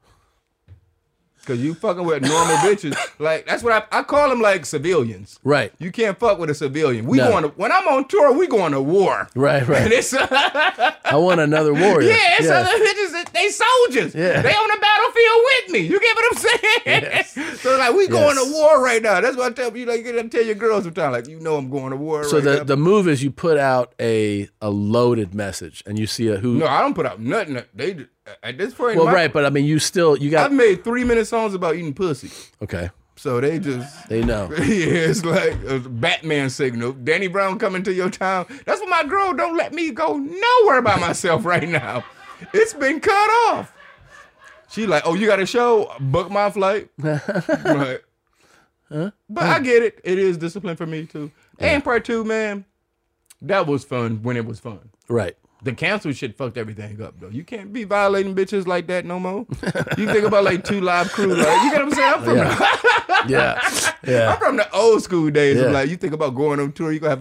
Because you fucking with normal bitches. Like, that's what I call them, like, civilians. Right. You can't fuck with a civilian. When I'm on tour, we going to war. Right. And it's, I want another warrior. Yeah, it's other bitches, they soldiers. Yeah. They on the battlefield with me. You get what I'm saying? Yes. So, like, we going to war right now. That's what I tell you. Like, you gotta tell your girls sometimes, like, you know I'm going to war so right now. So the move is you put out a loaded message and you see who. No, I don't put out nothing. They at this point. Well, right, but I mean, you got. I've made 3-minute songs about eating pussy. Okay. So they know. Yeah, it's like a Batman signal. Danny Brown coming to your town. That's why my girl don't let me go nowhere by myself right now. It's been cut off. She like, oh, you got a show? Book my flight. Right. Huh? But I get it. It is discipline for me too. Yeah. And part 2, man, that was fun when it was fun. Right. The cancel shit fucked everything up, though. You can't be violating bitches like that no more. You think about like 2 Live Crew, like, you get what I'm saying? I'm from I'm from the old school days. Of like, you think about going on tour, you gonna have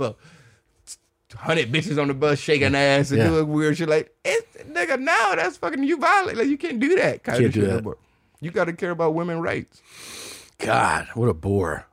100 bitches on the bus shaking ass and doing weird shit. Like, nigga, now that's fucking you violate. Like, you can't do that kind of shit anymore. You got to care about women's rights. God, what a bore.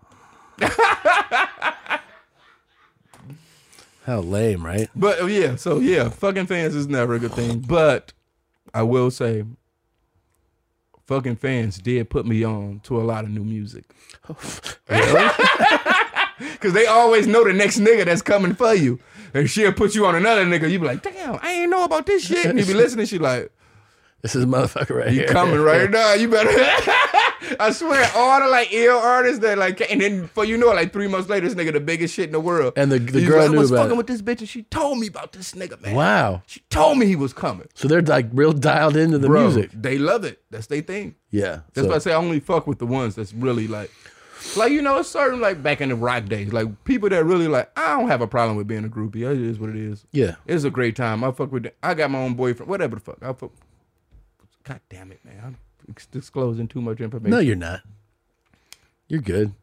How lame, right? But fucking fans is never a good thing. But I will say, fucking fans did put me on to a lot of new music. Really? Because they always know the next nigga that's coming for you. And she'll put you on another nigga. You be like, damn, I ain't know about this shit. And you be listening, she like, This is a motherfucker right You here. coming right now. You better. I swear, all the like ill artists that like, and then for you know, like 3 months later, this nigga the biggest shit in the world. And the He's girl like, knew I was about fucking it. with this bitch, and she told me about this nigga, man. Wow. She told me he was coming. So they're like real dialed into the Bro, music. They love it. That's their thing. Yeah. That's so- why I say I only fuck with the ones that's really like you know, it's certain like back in the rock days, like people that really like, I don't have a problem with being a groupie. It is what it is. Yeah. It's a great time. I fuck with. I got my own boyfriend. Whatever the fuck. I fuck. God damn it, man! I'm disclosing too much information. No, you're not. You're good.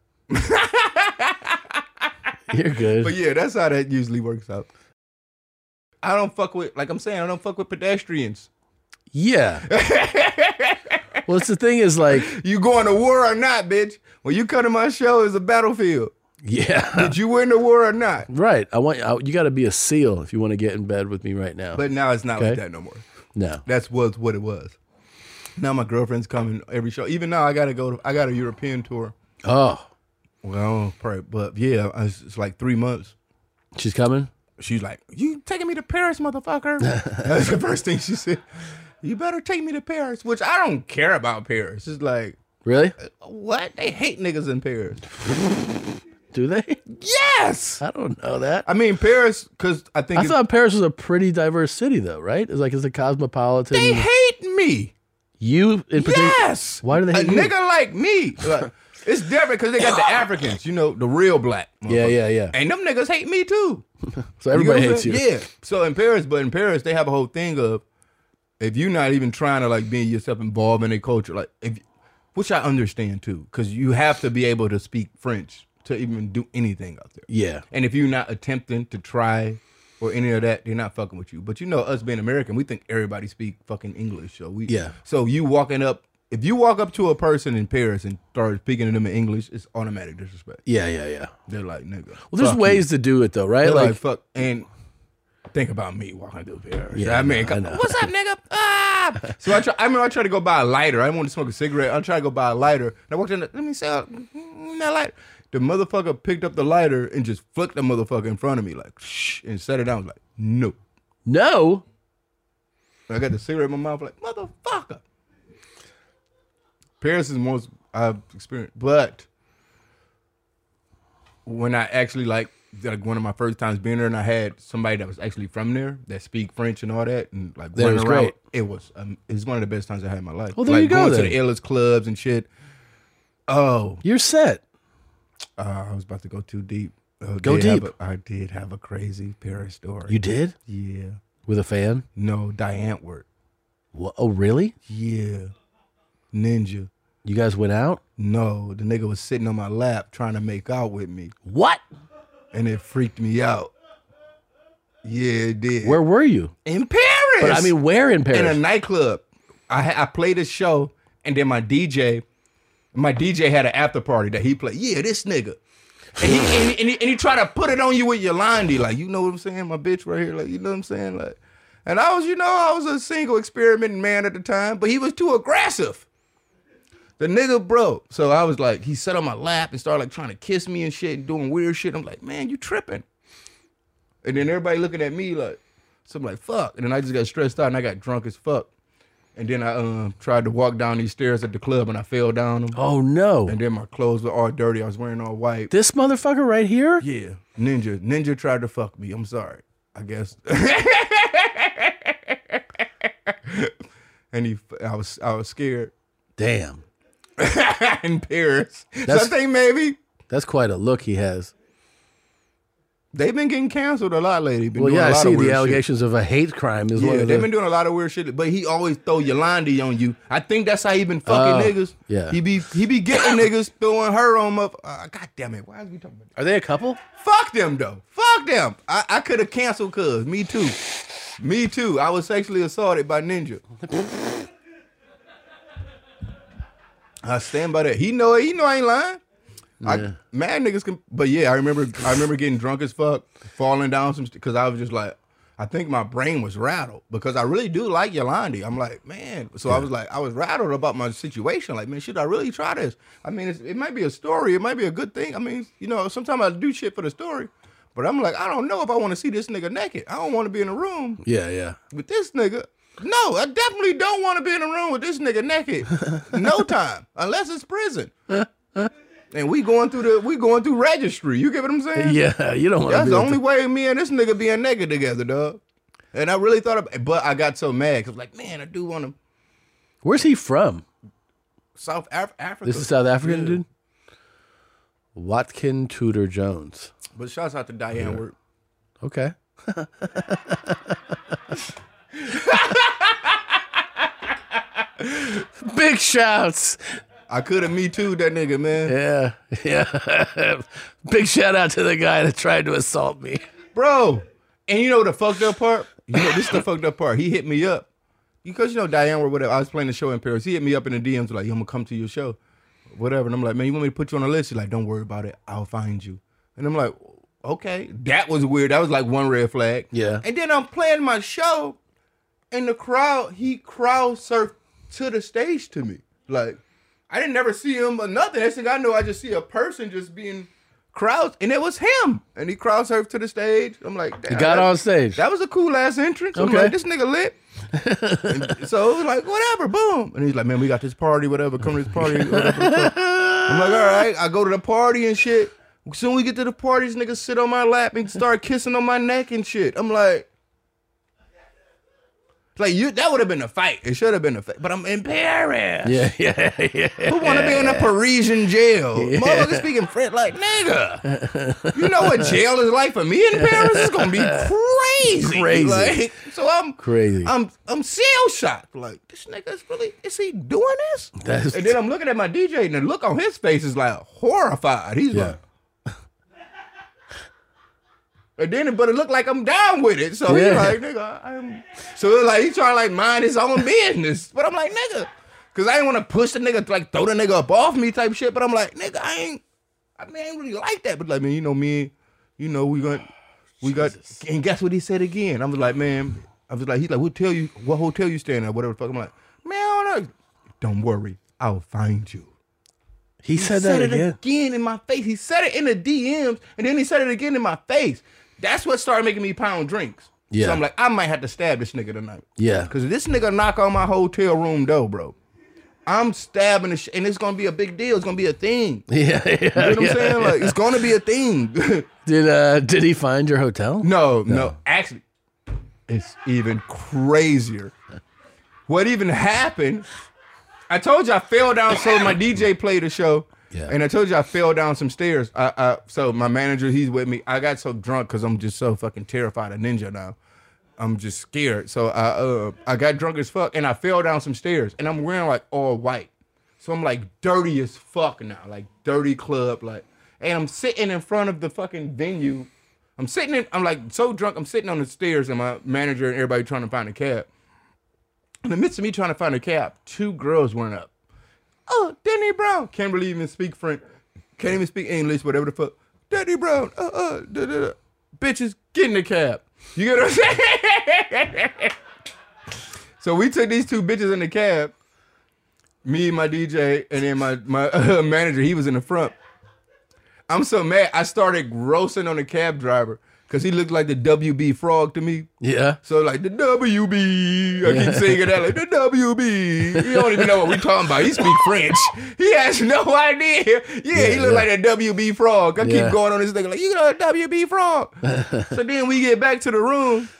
You're good. But yeah, that's how that usually works out. I don't fuck with, like I'm saying, I don't fuck with pedestrians. Yeah. Well, it's the thing is like, You going to war or not, bitch? When you come to my show, it's a battlefield. yeah. Did you win the war or not? Right. You got to be a SEAL if you want to get in bed with me right now. But now it's not Okay. like that no more. No. That's what it was. Now my girlfriend's coming every show. Even now, I got a European tour. Oh, Well, probably, but yeah, it's like 3 months. she's coming? She's like, "You taking me to Paris, motherfucker?" That's the first thing she said. You better take me to Paris, which I don't care about Paris. It's like, Really? what? They hate niggas in Paris. Do they? Yes. I don't know that. I mean, Paris, because I think I thought Paris was a pretty diverse city, though, right? It's a cosmopolitan. they hate me. You in particular? Yes. Why do they a hate you? nigga like me? Like, it's different because they got the Africans, you know, the real black. Yeah, motherfuckers. yeah, yeah. And them niggas hate me too. So everybody know what hates I'm you. saying? Yeah. So in Paris, they have a whole thing of if you're not even trying to like be yourself involved in their culture, like which I understand too, because you have to be able to speak French to even do anything out there. Yeah. And if you're not attempting to try or any of that, they're not fucking with you. But you know, us being American, we think everybody speak fucking English. So Yeah. So if you walk up to a person in Paris and start speaking to them in English, it's automatic disrespect. Yeah. They're like, nigga. Well, there's fuck ways to do it, though, right? you. They're like, Like, fuck. And think about me walking through Paris. Yeah, I mean, I know. what's up, nigga? Ah! So I tried to go buy a lighter. I didn't want to smoke a cigarette. I tried to go buy a lighter. And I walked in, let me sell that lighter. The motherfucker picked up the lighter and just flicked the motherfucker in front of me, like, shh, and set it down. I was like, no. no. I got the cigarette in my mouth, like, motherfucker. Paris is the most I've experienced. But when I actually, like one of my first times being there and I had somebody that was actually from there that speak French and all that and like That running was around, great. it was one of the best times I had in my life. Well, there like you go, going then. to the illest clubs and shit. Oh, You're set. I was about to go too deep. Go deep. I did have a crazy Paris story. You did? Yeah. With a fan? No, Diane Word. What? Oh, really? Yeah. Ninja. You guys went out? No, the nigga was sitting on my lap trying to make out with me, What? and it freaked me out. Yeah, it did. Where were you? In Paris. But I mean, where in Paris? in a nightclub. I played a show, and then my DJ had an after party that he played. Yeah, this nigga. And he tried to put it on you with Yolandi, like, you know what I'm saying, my bitch right here, like, you know what I'm saying, like. And I was a single experimenting man at the time, but he was too aggressive. The nigga, bro. So I was like, he sat on my lap and started like trying to kiss me and shit and doing weird shit. I'm like, man, you tripping. And then everybody looking at me like, so I'm like, fuck. And then I just got stressed out and I got drunk as fuck. And then I tried to walk down these stairs at the club and I fell down them. Oh, no. And then my clothes were all dirty. I was wearing all white. This motherfucker right here? Yeah, Ninja tried to fuck me. I'm sorry, I guess. And I was scared. Damn. In Paris. That's- So I think maybe That's quite a look he has. they've been getting canceled a lot lately. Been Well, doing yeah, a I lot see of weird the shit. allegations of a hate crime is one Yeah, of they've the... been doing a lot of weird shit, but he always throw Yolandi on you. I think that's how he been fucking niggas. yeah. He be getting niggas throwing her on up. God damn it! Why is we talking about that? Are they a couple? Fuck them though. Fuck them. I could have canceled cuz. Me too. Me too. I was sexually assaulted by Ninja. I stand by that. He know it. He know I ain't lying. Yeah. Mad niggas can, but yeah, I remember getting drunk as fuck, falling down some, because I was just like, I think my brain was rattled because I really do like Yolandi. I'm like, man. So I was like, I was rattled about my situation. Like, man, should I really try this? I mean, it might be a story. It might be a good thing. I mean, you know, sometimes I do shit for the story, but I'm like, I don't know if I want to see this nigga naked. I don't want to be in a room Yeah. with this nigga. No, I definitely don't want to be in a room with this nigga naked. No time, unless it's prison. And we going through registry. You get what I'm saying? Yeah, you don't want to. That's the only way me and this nigga being naked together, dog. And I really thought about it, but I got so mad because like, man, I do want to. Where's he from? South Africa. This is South African, dude? Watkin Tudor Jones. But shouts out to Diane Work. Okay. Big shouts. I could have Me Too that nigga, man. Yeah. Big shout out to the guy that tried to assault me. Bro. And you know the fucked up part? This is the fucked up part. He hit me up. Because, Diane or whatever, I was playing the show in Paris. He hit me up in the DMs like, yo, I'm going to come to your show. Whatever. And I'm like, man, you want me to put you on the list? He's like, don't worry about it. I'll find you. And I'm like, okay. That was weird. That was like one red flag. Yeah. And then I'm playing my show, and the crowd, he crowd surfed to the stage to me. Like, I didn't never see him or nothing. Next thing I know, I just see a person just being crowd, and it was him. And he crowd surfed to the stage. I'm like, he got on stage. That was a cool ass entrance. I'm like, this nigga lit. So it was like, whatever, boom. And he's like, man, we got this party, whatever. Come to this party, whatever. I'm like, all right. I go to the party and shit. Soon we get to the party, this nigga sit on my lap and start kissing on my neck and shit. I'm like that would have been a fight. It should have been a fight. But I'm in Paris. Yeah. Who want to be in a Parisian jail? Yeah. Motherfucker speaking French like, nigga. You know what jail is like for me in Paris? It's gonna be crazy. Like, so I'm crazy. I'm still shocked. Like, this nigga is he doing this? And then I'm looking at my DJ and the look on his face is like horrified. He's like. And then, but it looked like I'm down with it. So he's like, nigga, so it's like he's trying to like mind his own business. But I'm like, nigga, because I ain't want to push the nigga to like throw the nigga up off me type shit. But I'm like, nigga, I ain't really like that. But like, man, we got, and guess what he said again? I was like, man, he's like, what hotel you staying at? Whatever the fuck. I'm like, man, I don't know. Don't worry, I'll find you. He said that again in my face. He said it in the DMs, and then he said it again in my face. That's what started making me pound drinks. Yeah. So I'm like, I might have to stab this nigga tonight. Yeah. Because this nigga knock on my hotel room door, bro. I'm stabbing the and it's going to be a big deal. It's going to be a thing. Yeah. You know what I'm saying? Like, it's going to be a thing. Did he find your hotel? No. Actually, it's even crazier. What even happened, I told you I fell down so my DJ played the show. Yeah. And I told you I fell down some stairs. So my manager, he's with me. I got so drunk because I'm just so fucking terrified of Ninja now. I'm just scared. So I got drunk as fuck and I fell down some stairs. And I'm wearing like all white. So I'm like dirty as fuck now. Like dirty club. Like, and I'm sitting in front of the fucking venue. I'm like so drunk. I'm sitting on the stairs and my manager and everybody trying to find a cab. In the midst of me trying to find a cab, 2 girls went up. Oh, Danny Brown. Can't really even speak French. Can't even speak English, whatever the fuck. Danny Brown. Bitches, get in the cab. You get what I'm saying? So we took these 2 bitches in the cab. Me and my DJ, and then my manager, he was in the front. I'm so mad. I started grossing on the cab driver. Because he looked like the WB Frog to me. Yeah. So like the WB. I keep singing that like the WB. He don't even know what we talking about. He speak French. He has no idea. He look like that WB Frog. I keep going on this thing like, you know the WB Frog. So then we get back to the room.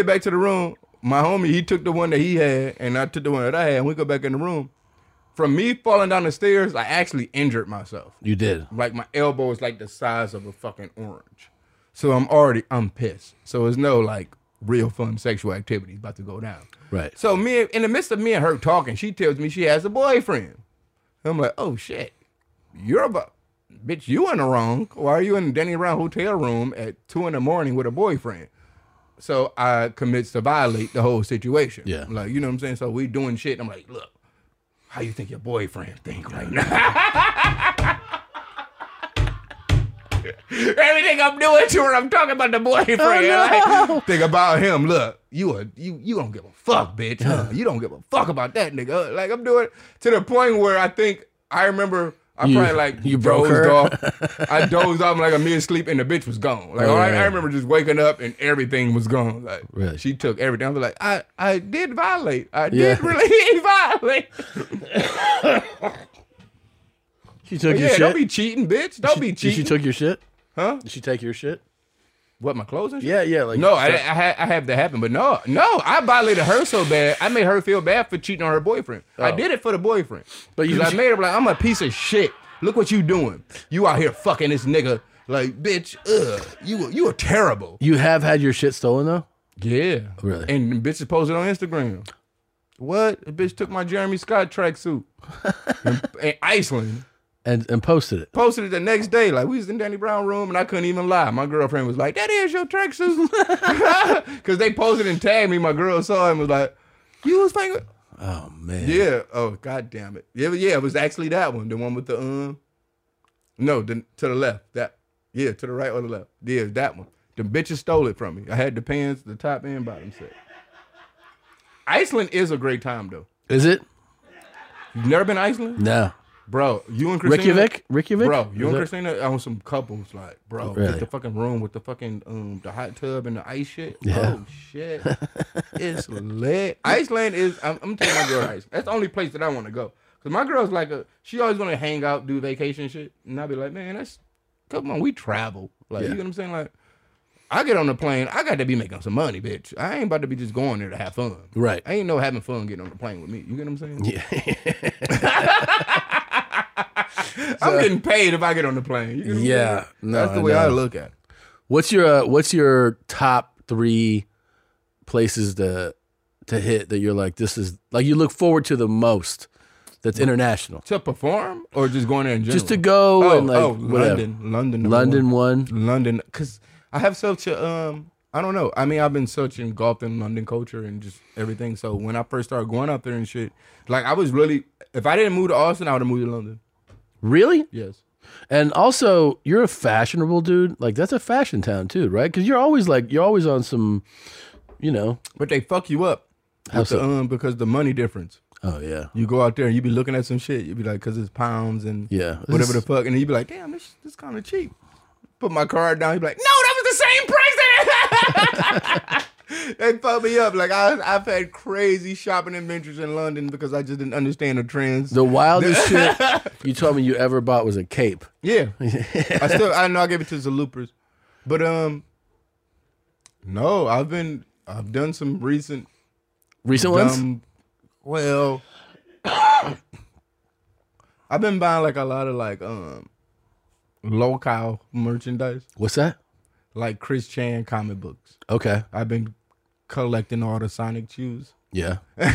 My homie, he took the one that he had and I took the one that I had and we go back in the room. From me falling down the stairs, I actually injured myself. You did. Like my elbow was like the size of a fucking orange. So I'm pissed. So there's no like real fun sexual activity about to go down. Right. So in the midst of me and her talking, she tells me she has a boyfriend. I'm like, oh shit, bitch, you in the wrong. Why are you in the Danny Brown hotel room at 2 a.m. with a boyfriend? So I commits to violate the whole situation. Yeah. Like, you know what I'm saying? So we doing shit. And I'm like, look, how you think your boyfriend think right now? Everything I'm doing to her, I'm talking about the boyfriend. Oh, no. Like, think about him. Look, you don't give a fuck, bitch. You don't give a fuck about that nigga. Like I'm doing to the point where I remember I probably like you broke dozed her? off. I dozed off like a mid-sleep and the bitch was gone. Like I remember just waking up and everything was gone. Like Really? she took everything. I was like, I did violate. I did really violate. She took your Yeah, shit? don't be cheating, bitch. Don't be cheating. She took your shit? Huh? Did she take your shit? What, my clothes and shit? Yeah. Like No, I have that happen, but no, I violated her so bad. I made her feel bad for cheating on her boyfriend. I did it for the boyfriend, But I made her like, I'm a piece of shit. Look what you doing. You out here fucking this nigga. Like, bitch, you are terrible. You have had your shit stolen though? Yeah, Really? And the bitches posted on Instagram. What? The bitch took my Jeremy Scott tracksuit in Iceland. And posted it. Posted it the next day. Like, we was in Danny Brown room and I couldn't even lie. My girlfriend was like, that is your tracksuit. Because they posted and tagged me. My girl saw it and was like, you was thinking. Oh man. Yeah. Oh, god damn it. Yeah, it was actually that one. The one with the no, to the left. To the right or the left. Yeah, that one. The bitches stole it from me. I had the pants, the top and bottom set. Iceland is a great time though. Is it? You've never been to Iceland? No. Bro, you and Christina. Reykjavik? Bro, you Is and it? Christina on some couples, like, bro, Really? get the fucking room with the fucking the hot tub and the ice shit. Yeah. Oh shit. It's lit. Iceland is I'm taking my girl to Iceland. That's the only place that I want to go. Cause my girl's like she always wanna hang out, do vacation shit. And I'll be like, man, come on, we travel. Like, you know what I'm saying? Like, I get on the plane, I got to be making some money, bitch. I ain't about to be just going there to have fun. Right. I ain't no having fun getting on the plane with me. You get what I'm saying? Yeah. I'm getting paid if I get on the plane. You get what I'm saying? No, that's the way I look at it. What's your top 3 places to hit that you're like, this is like you look forward to the most that's international? To perform or just going there in general? Just to go and like whatever. London, because I have such a I don't know. I mean, I've been such engulfed in London culture and just everything. So when I first started going out there and shit, like I was really, if I didn't move to Austin, I would have moved to London. Really? Yes. And also, you're a fashionable dude. Like that's a fashion town too, right? Because you're always on some, you know. But they fuck you up. How so? Because the money difference. Oh yeah. You go out there and you be looking at some shit. You be like, because it's pounds and whatever the fuck, and then you be like, damn, this kind of cheap. Put my card down. You be like, no, that was the same price. They fucked me up. Like I've had crazy shopping adventures in London because I just didn't understand the trends. The wildest shit you told me you ever bought was a cape. Yeah. I know I gave it to Zaloopers. But no, I've done some recent ones? Well, I've been buying like a lot of like local merchandise. What's that? Like Chris Chan comic books. Okay. I've been collecting all the Sonic shoes. Yeah.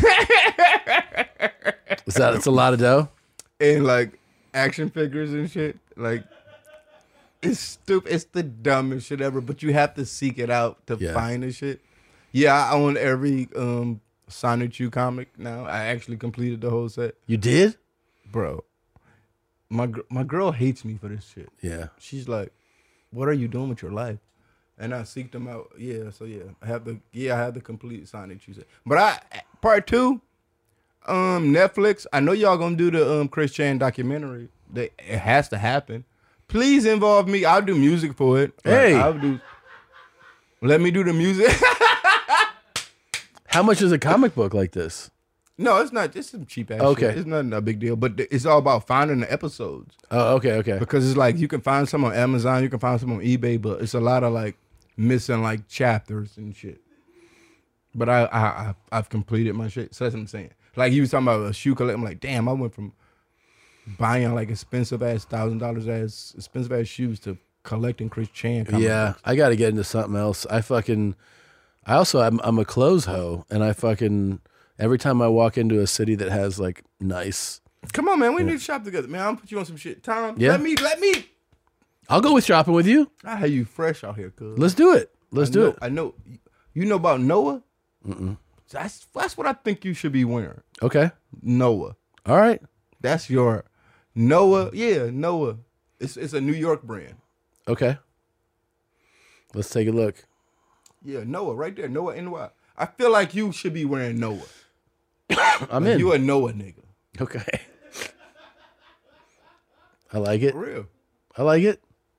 It's a lot of dough? And like action figures and shit. Like it's stupid. It's the dumbest shit ever, but you have to seek it out to find the shit. Yeah, I own every Sonic Chew comic now. I actually completed the whole set. You did? Bro. My girl hates me for this shit. Yeah. She's like, what are you doing with your life? And I seek them out. Yeah, so I have the complete Sonic Chew set. But part 2, Netflix, I know y'all gonna do the Chris Chan documentary. It has to happen. Please involve me. I'll do music for it. Hey. Let me do the music. How much is a comic book like this? No, it's not. It's some cheap ass Okay. shit. It's nothing a big deal. But it's all about finding the episodes. Oh, okay. Because it's like you can find some on Amazon, you can find some on eBay, but it's a lot of like missing like chapters and shit. But I've completed my shit. So that's what I'm saying. Like you was talking about a shoe collection. I'm like, damn, I went from buying like expensive ass $1,000 ass expensive ass shoes to collecting Chris Chan comic books. I got to get into something else. I'm a clothes hoe, and every time I walk into a city that has like nice. Come on, man. We need to shop together, man. I'll put you on some shit. Tom, Yeah. let me. I'll go with shopping with you. I have you fresh out here, cuz. Let's do it. Do it. I know. You know about Noah? Mm-mm. That's what I think you should be wearing. Okay. Noah. All right. That's your Noah. Yeah, Noah. It's a New York brand. Okay. Let's take a look. Yeah, Noah, right there. Noah NY. I feel like you should be wearing Noah. I'm in. You a Noah nigga. Okay. I like it. For real. I like it.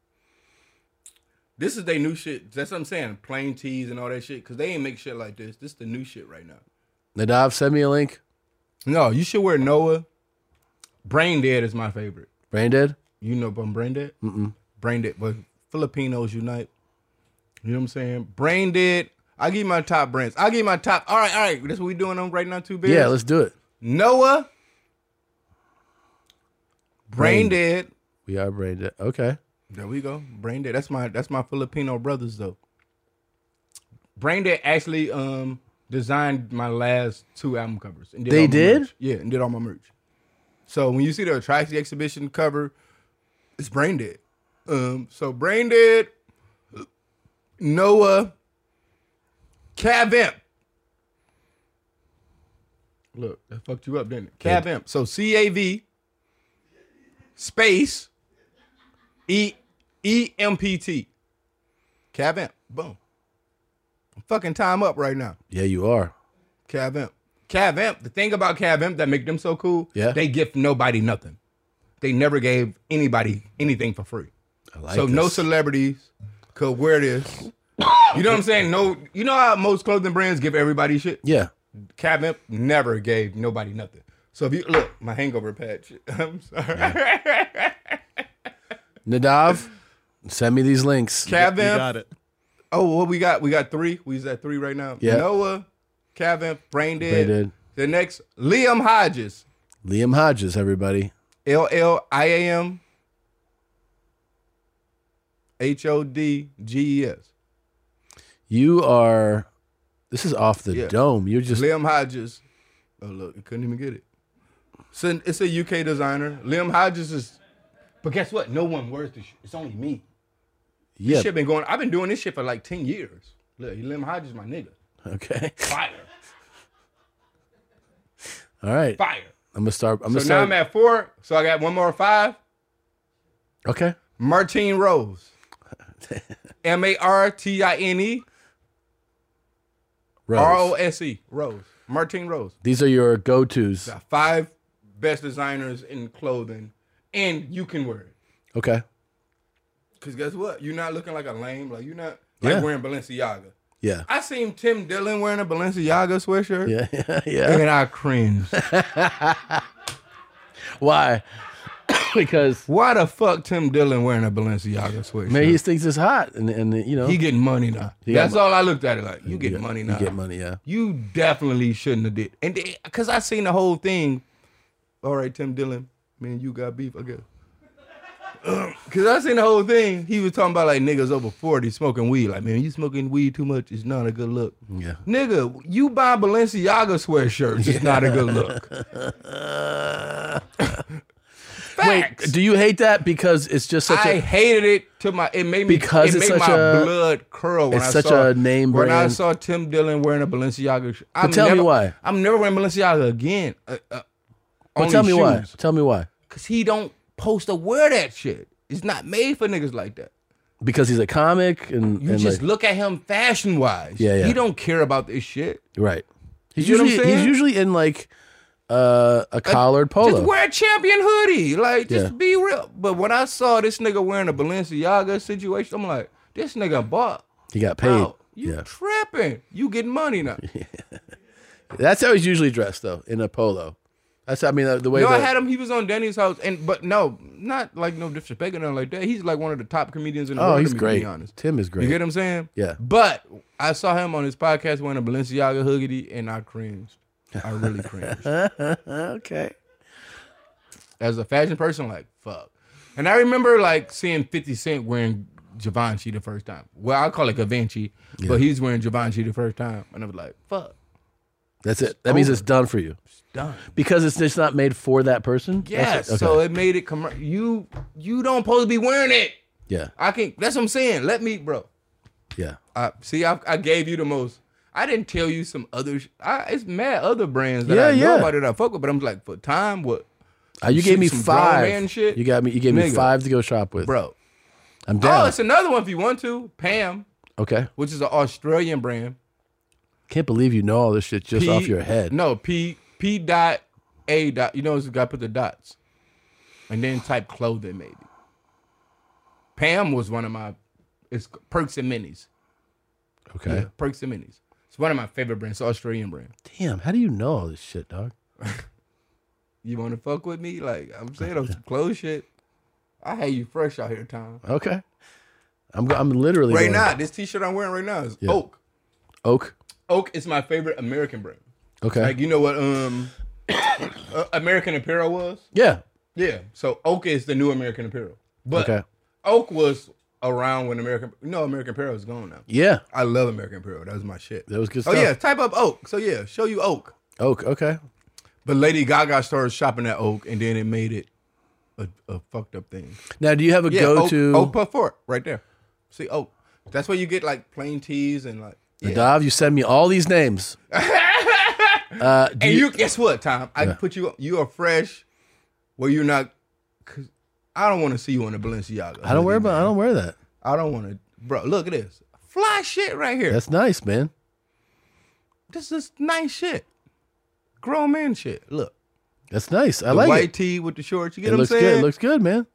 This is their new shit. That's what I'm saying. Plain tees and all that shit. Because they ain't make shit like this. This is the new shit right now. Nadav, send me a link. No, you should wear Noah. Brain Dead is my favorite. Brain Dead? You know about Brain Dead? Mm-mm. Brain Dead. But Filipinos unite. You know what I'm saying? Brain Dead. I'll give you my top brands. I'll give you my top. All right. That's what we doing on right now, Two Bears? Yeah, let's do it. Noah. Brain Dead. We are Brain Dead. Okay. There we go. Brain Dead. That's my Filipino brothers though. Brain Dead actually designed my last 2 album covers. And They all my did? merch. Yeah, and did all my merch. So when you see the Atraxi exhibition cover, it's Brain Dead. So Brain Dead, Noah, Cav Imp. Look, that fucked you up, didn't it? Cav Imp. So CAV space EMPT. Cav Imp. Boom. I'm fucking time up right now. Yeah, you are. Cav Imp. Cav Imp, the thing about Cav Imp that make them so cool, Yeah. they give nobody nothing. They never gave anybody anything for free. I like So this. no celebrities could wear this. You know what I'm saying? No, you know how most clothing brands give everybody shit? Yeah. Cav Imp never gave nobody nothing. So if you look, my hangover patch. I'm sorry. Nadav, send me these links. Cav Imp. You got it. Oh, what we got? We got 3. We's at 3 right now. Yeah. Noah, Cav Imp, Brain Dead. Brain Dead. The next, Liam Hodges. Liam Hodges, everybody. LLIAM HODGES. You are. This is off the Yeah. dome. You're just. Liam Hodges. Oh, look, I couldn't even get it. So it's a UK designer. Liam Hodges is. But guess what? No one wears this shit. It's only me. Yeah. This shit been going. I've been doing this shit for like 10 years. Look, Liam Hodges, my nigga. Okay. Fire. All right. Fire. I'm gonna start. So now I'm at 4. So I got one more 5. Okay. Martine Rose. MARTINE Rose. ROSE. Rose. Martine Rose. These are your go-tos. Got 5 best designers in clothing, and you can wear it. Okay. Cause guess what? You're not looking like a lame. Like you're not Yeah. like wearing Balenciaga. Yeah. I seen Tim Dillon wearing a Balenciaga sweatshirt. Yeah. And I cringed. Why? Because Why the fuck Tim Dillon wearing a Balenciaga sweatshirt? maybe he thinks it's hot, and you know he getting money now. He got That's all I looked at it like. You get money now. You get money, yeah. You definitely shouldn't have did. And because I seen the whole thing. All right, Tim Dillon, man, you got beef, I guess. Because I seen the whole thing. He was talking about like niggas over 40 smoking weed. Like, man, you smoking weed too much, it's not a good look. Yeah. Nigga, you buy Balenciaga sweatshirts, it's not a good look. Wait, do you hate that because it's just such I hated it to my. It made me Because it it's made such my a- blood curl when it's I such saw a name when I brand. saw Tim Dillon wearing a Balenciaga shirt. But tell me why. I'm never wearing Balenciaga again. But tell me why. Tell me why. Because he don't post to wear that shit. It's not made for niggas like that. Because he's a comic and You and just like, look at him fashion wise. Yeah. He don't care about this shit. right. He's You know what I'm usually saying? in like a collared polo. Just wear a champion hoodie. Like, just Yeah. be real. But when I saw this nigga wearing a Balenciaga situation, I'm like, this nigga bought. He got paid. Bro, you Yeah. tripping. You getting money now. That's how he's usually dressed though, in a polo. That's the way. No, I that- had him. He was on Danny's house, but no, not like no disrespect or nothing like that. He's like one of the top comedians in the world. he's to be great. honest, Tim is great. You get what I'm saying? Yeah. But I saw him on his podcast wearing a Balenciaga hoodie, and I cringed. I really cringed. Okay. As a fashion person, like fuck. And I remember like seeing 50 Cent wearing Givenchy the first time. Well, I call it Givenchy, but he's wearing Givenchy the first time, and I was like, fuck. That's it. That means it's done for you. Done. Because it's just not made for that person? Yes. That's it? So Okay. it made it you don't supposed to be wearing it. Yeah. I can't. That's what I'm saying. Let me, bro. Yeah. I gave you the most. I didn't tell you some other. It's mad other brands that Yeah, I know yeah. about that I fuck with, but I'm like for time. What? You gave me some grown 5. man shit? You gave me Nigga. 5 to go shop with. Bro. I'm Oh, down. it's another one if you want to. Pam, Okay. which is an Australian brand. Can't believe you know all this shit just off your head. No, P dot A dot. You know, it's got to put the dots. and then type clothing maybe. Pam was one of my. It's Perks and Minis. Okay. Yeah, Perks and Minis. It's one of my favorite brands. It's Australian brand. Damn, how do you know all this shit, dog? You want to fuck with me? Like I'm saying, on some clothes shit. I had you fresh out here, Tom. Okay. I'm literally Right going, now. This T-shirt I'm wearing right now is Yeah. Oak. Oak. Oak is my favorite American brand. Okay. Like you know what American Apparel was? Yeah. Yeah. So Oak is the new American Apparel. But Okay. Oak was around when American Apparel is gone now. Yeah. I love American Apparel. That was my shit. That was good Oh stuff. yeah, type up Oak. So yeah, show you Oak. Oak. Okay. But Lady Gaga started shopping at Oak, and then it made it a fucked up thing. Now, do you have a Yeah, go-to? Oak Puff Fort right there. See Oak. That's where you get like plain teas and like. Yeah. Nadav, you send me all these names. And you guess what, Tom? I can put you are fresh, where you're not. Cause I don't want to see you on a Balenciaga. I don't wear that. I don't want to, bro. Look at this fly shit right here. That's nice, man. This is nice shit. Grown man shit. Look, That's nice. I the like white it. tee with the shorts. You It get what I'm looks saying? good. It looks good, man.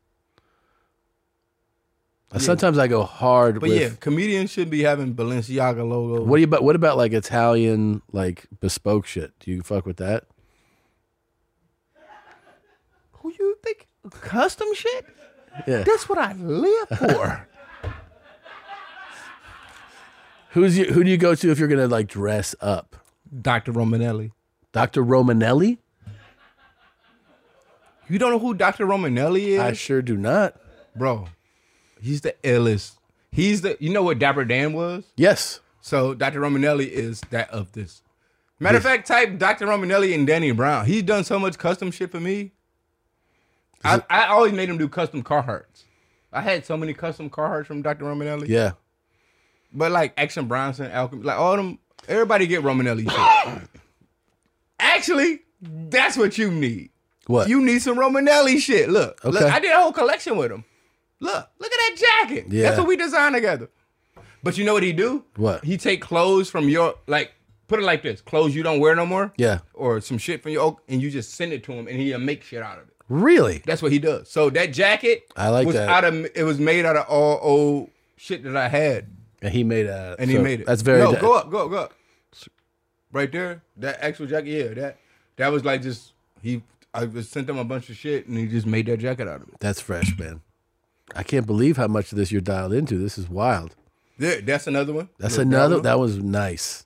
Sometimes I go hard But with. yeah, comedians should be having Balenciaga logo. What about like Italian like bespoke shit? Do you fuck with that? Who you think? Custom shit? Yeah. That's what I live for. Who do you go to if you're gonna like dress up? Dr. Romanelli. Dr. Romanelli? You don't know who Dr. Romanelli is? I sure do not. Bro, he's the illest. You know what Dapper Dan was? Yes. So Dr. Romanelli is that of this. Matter of fact, type Dr. Romanelli and Danny Brown. He's done so much custom shit for me. I always made him do custom Carhartts. I had so many custom Carhartts from Dr. Romanelli. Yeah. But like Action Bronson, Alchemy, like all them, everybody get Romanelli shit. Actually, that's what you need. What? You need some Romanelli shit. Look, Okay. I did a whole collection with him. Look at that jacket. Yeah. That's what we designed together. But you know what he do? What? He take clothes from your, like, put it like this, clothes you don't wear no more. Yeah. Or some shit from your, and you just send it to him and he'll make shit out of it. Really? That's what he does. So that jacket I like was that. it was made out of all old shit that I had. And he made a. And he made it. That's very. No, go up. Right there, that actual jacket. Yeah, that was like just I just sent him a bunch of shit, and he just made that jacket out of it. That's fresh, man. I can't believe how much of this you're dialed into. This is wild. Yeah, that's another one. That's Look, another. That was nice.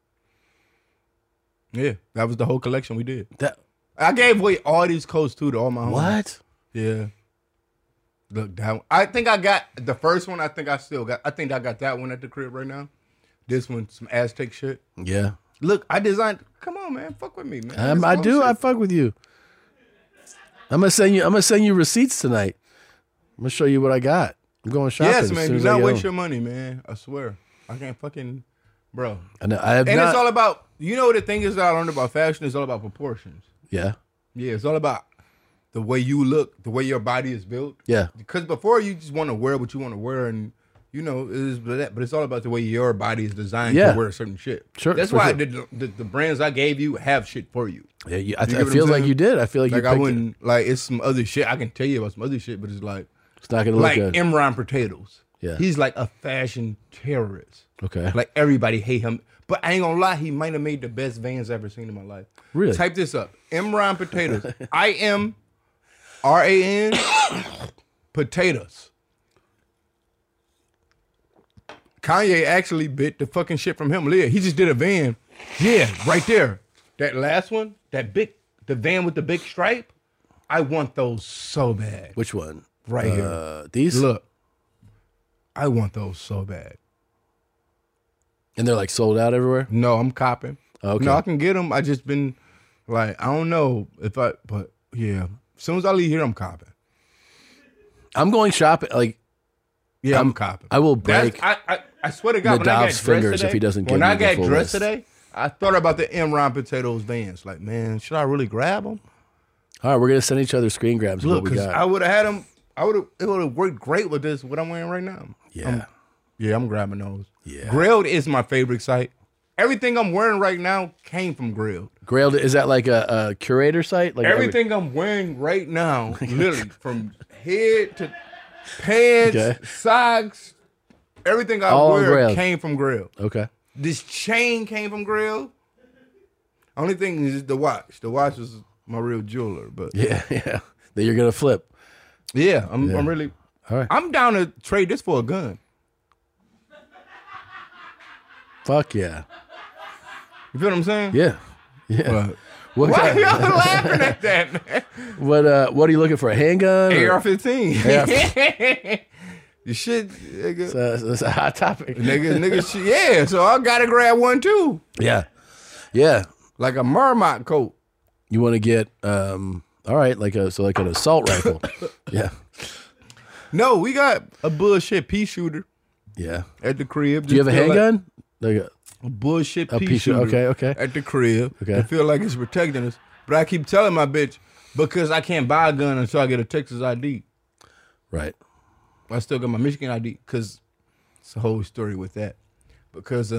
Yeah, that was the whole collection we did. That I gave away all these coats too to all my homies. what? Yeah. Look, that one. I think I got the first one. I think I got that one at the crib right now. This one, some Aztec shit. Yeah. Look, I designed. Come on, man, fuck with me, man. I It's do. close I shit. fuck with you. I'm gonna send you receipts tonight. I'm gonna show you what I got. I'm going shopping. Yes, as man. soon Do as I not get waste home. your money, man. I swear. I can't fucking, bro. I know. I have And not. it's all about. You know what the thing is that I learned about fashion? It's all about proportions. yeah. Yeah, it's all about the way you look, the way your body is built. Yeah. Because before you just want to wear what you want to wear, and you know, but it's all about the way your body is designed Yeah. to wear certain shit. Sure, That's for why sure. the brands I gave you have shit for you. Yeah. I You get what I'm feel like saying? you did. I feel like you Like I picked it. wouldn't like it's some other shit. I can tell you about some other shit, but it's like It's not gonna look like good. Imran Potatoes. Yeah. He's like a fashion terrorist. Okay. Like everybody hate him. But I ain't gonna lie, he might have made the best Vans I've ever seen in my life. Really? Type this up. Imran Potatoes. IMRAN Potatoes. Kanye actually bit the fucking shit from him. He just did a van. Yeah, right there. That last one, the van with the big stripe. I want those so bad. Which one? Right here. These. Look. I want those so bad. And they're like sold out everywhere. No, I'm copping. Okay. No, I can get them. I just been like, I don't know but yeah. As soon as I leave here, I'm copping. I'm going shopping. Like Yeah, I'm copping. I will break. I swear to God, when I got Nadav's dressed fingers today, if he doesn't give when me I the got full dressed list. today, I thought about the Imran Potatoes Vans. Like, man, should I really grab them? All right, we're gonna send each other screen grabs of Look, what we because got. I would have had them. It would have worked great with this. What I'm wearing right now. Yeah. I'm grabbing those. Yeah. Grailed is my favorite site. everything I'm wearing right now came from Grailed. Grailed, is that like a curator site? Like Everything I'm wearing right now, literally from head to pants, socks, everything I All wear Grailed. came from Grailed. Okay. This chain came from Grailed. Only thing is the watch. The watch is my real jeweler, but Yeah. That you're gonna flip. yeah, I'm really. All right. I'm down to trade this for a gun. Fuck yeah. You feel what I'm saying? Yeah. What Why kind- y'all laughing at that, man? What are you looking for? A handgun? or- AR-15. The shit, nigga. It's a hot topic. Nigga, shit, yeah. So I gotta grab one too, Yeah. like a Marmot coat. You want to get all right, like an assault rifle. Yeah. No, we got a bullshit pea shooter Yeah. at the crib. Do you have a handgun? Like A bullshit A pea pea shooter. shooter. Okay. At the crib. Okay. I feel like it's protecting us, but I keep telling my bitch because I can't buy a gun until I get a Texas ID. right. I still got my Michigan ID because it's a whole story with that. Because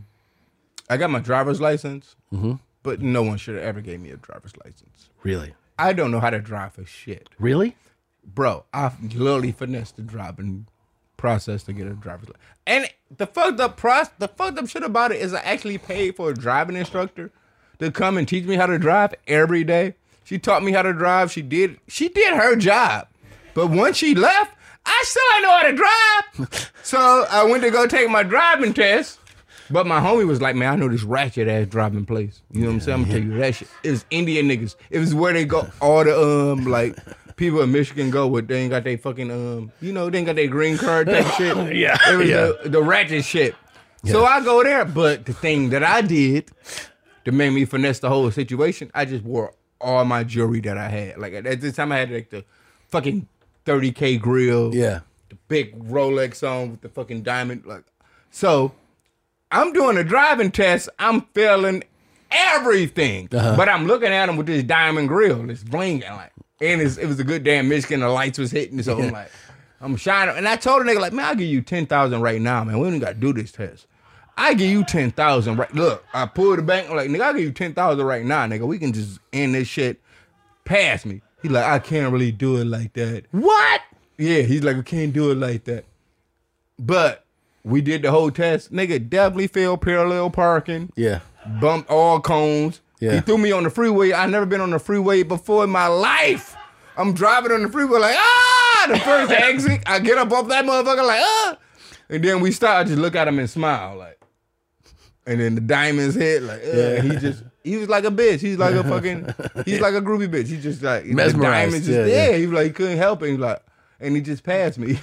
I got my driver's license, but no one should have ever gave me a driver's license. Really? I don't know how to drive for shit. Really? Bro, I literally finessed the driving process to get a driver's license. And the fucked up shit about it is I actually paid for a driving instructor to come and teach me how to drive every day. She taught me how to drive. She did her job. But once she left, I still ain't know how to drive. So I went to go take my driving test. But my homie was like, man, I know this ratchet ass driving place. You know what I'm saying? I'm gonna tell you that shit. It was Indian niggas. It was where they go, all the like people in Michigan go with, they ain't got their fucking they ain't got their green card type shit. Yeah. It was the ratchet shit. So I go there, but the thing that I did to make me finesse the whole situation, I just wore all my jewelry that I had. Like at this time I had like the fucking 30K grill. Yeah. The big Rolex on with the fucking diamond. Like, so I'm doing a driving test. I'm failing everything. But I'm looking at him with this diamond grill. It's blinging like. And it was a good damn Michigan. The lights was hitting. So I'm like, I'm shining. And I told the nigga, like, man, I'll give you 10,000 right now, man. We ain't got to do this test. I give you 10,000 right. Look, I pulled the bank. I'm like, nigga, I'll give you 10,000 right now, nigga. We can just end this shit. Pass me. He like, I can't really do it like that. What? Yeah, he's like, I can't do it like that. But we did the whole test. Nigga definitely failed parallel parking. Yeah. Bumped all cones. Yeah. He threw me on the freeway. I never been on the freeway before in my life. I'm driving on the freeway like, the first exit. I get up off that motherfucker like, And then we start, I just look at him and smile like. And then the diamonds hit like, he was like a bitch. He's like a groupie bitch. He just like, mesmerized. The diamonds just, he was like, he couldn't help it. He was like, and he just passed me.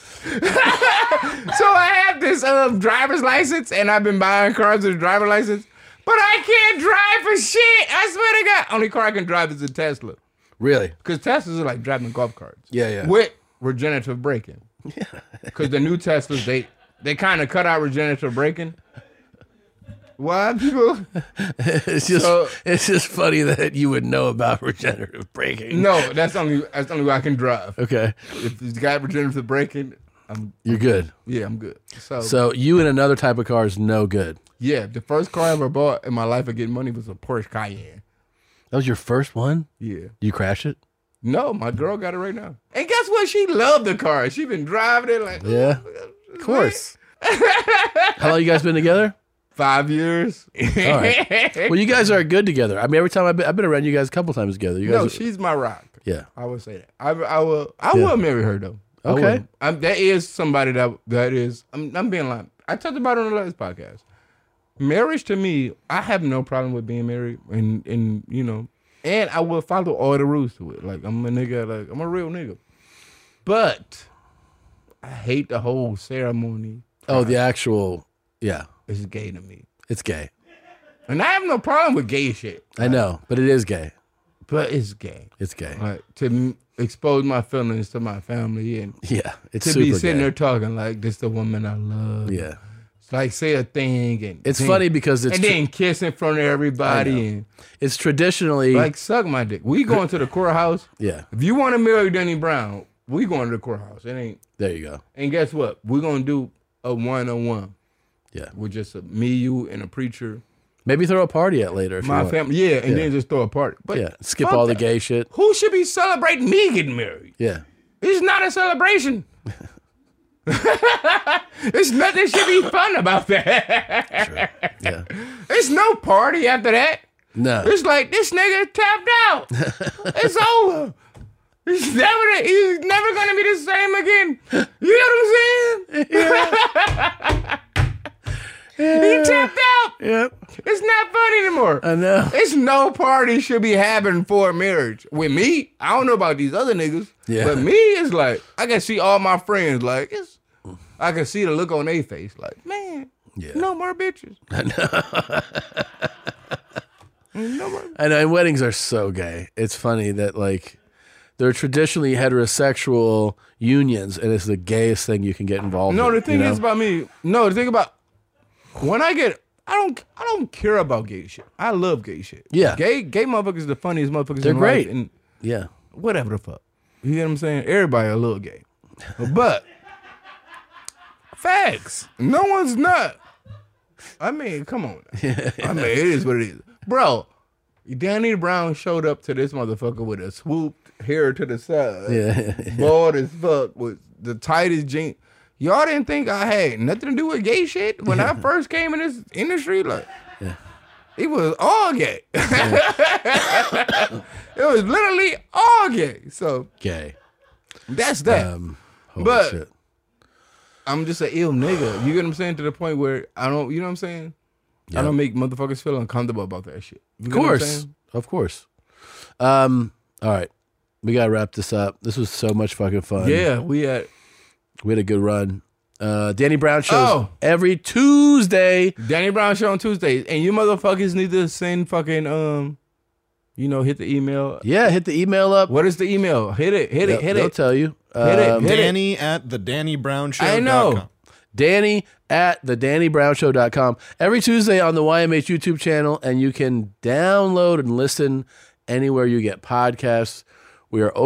So I have this driver's license, and I've been buying cars with a driver's license, but I can't drive for shit. I swear to God. Only car I can drive is a Tesla. Really? Because Teslas are like driving golf carts. Yeah. With regenerative braking. Yeah. Because the new Teslas, they kind of cut out regenerative braking. Why people? It's just funny that you would know about regenerative braking. No, that's only way I can drive. Okay. If it's got regenerative braking, you're good. Yeah, I'm good. So you and another type of car is no good. Yeah, the first car I ever bought in my life of getting money was a Porsche Cayenne. That was your first one? Yeah. You crash it? No, my girl got it right now. And guess what? She loved the car. She been driving it like, yeah, of course. How long you guys been together? 5 years. All right. Well, you guys are good together. I mean, every time I've been around you guys a couple times together. You guys she's my rock. Yeah, I would say that. I will marry her though. Okay, that is somebody that is. I'm being like I talked about it on the last podcast. Marriage to me, I have no problem with being married, and and I will follow all the rules to it. Like I'm a nigga, like I'm a real nigga. But I hate the whole ceremony. Oh, the actual, yeah. It's gay to me. It's gay. And I have no problem with gay shit. I know, but it is gay. But it's gay. It's gay. Like to expose my feelings to my family and it's to super be sitting gay. there talking like this the woman I love. Yeah. It's like say a thing and it's funny because it's and then kiss in front of everybody and it's traditionally like suck my dick. We going to the courthouse. Yeah. If you want to marry Denny Brown, we going to the courthouse. It ain't. There you go. And guess what? We're gonna do a 1-on-1. Yeah. with just me, you, and a preacher. Maybe throw a party at later if you My want. family, and then just throw a party. But Yeah, skip fuck all the that. gay shit. Who should be celebrating me getting married? Yeah. It's not a celebration. It's nothing should be fun about that. Yeah. There's no party after that. No. It's like this nigga tapped out. It's over. He's never gonna be the same again. You know what I'm saying? He tapped out. Yep. It's not fun anymore. I know. It's no party should be happening for a marriage. With me, I don't know about these other niggas. Yeah. But me, it's like I can see all my friends like I can see the look on their face like, man, no more bitches. I know. No more. I know. And weddings are so gay. It's funny that like they're traditionally heterosexual unions, and it's the gayest thing you can get involved in. No, the thing you know? is about me. No, the thing about when I don't care about gay shit. I love gay shit. Yeah. Gay motherfuckers the funniest motherfuckers They're in great. life. And Yeah. whatever the fuck. You get what I'm saying? Everybody a little gay. But facts. No one's not. I mean, come on. I mean, it is what it is. Bro, Danny Brown showed up to this motherfucker with a swooped hair to the side. Yeah. Bald as fuck with the tightest jeans. Y'all didn't think I had nothing to do with gay shit when I first came in this industry? Like, it was all gay. It was literally all gay. So Gay. that's that. Holy But shit. I'm just an ill nigga. You get what I'm saying? To the point where I don't, you know what I'm saying? I don't make motherfuckers feel uncomfortable about that shit. You Of get what I'm course. saying? Of course. All right. We gotta wrap this up. This was so much fucking fun. Yeah, we had a good run. Danny Brown shows Oh. every Tuesday. Danny Brown show on Tuesdays, and you motherfuckers need to send fucking hit the email. Yeah, hit the email up. What is the email? Hit it. They'll tell you. Hit it. Danny at thedannybrownShow.com. I know. Danny at thedannybrownShow.com. Every Tuesday on the YMH YouTube channel, and you can download and listen anywhere you get podcasts. We are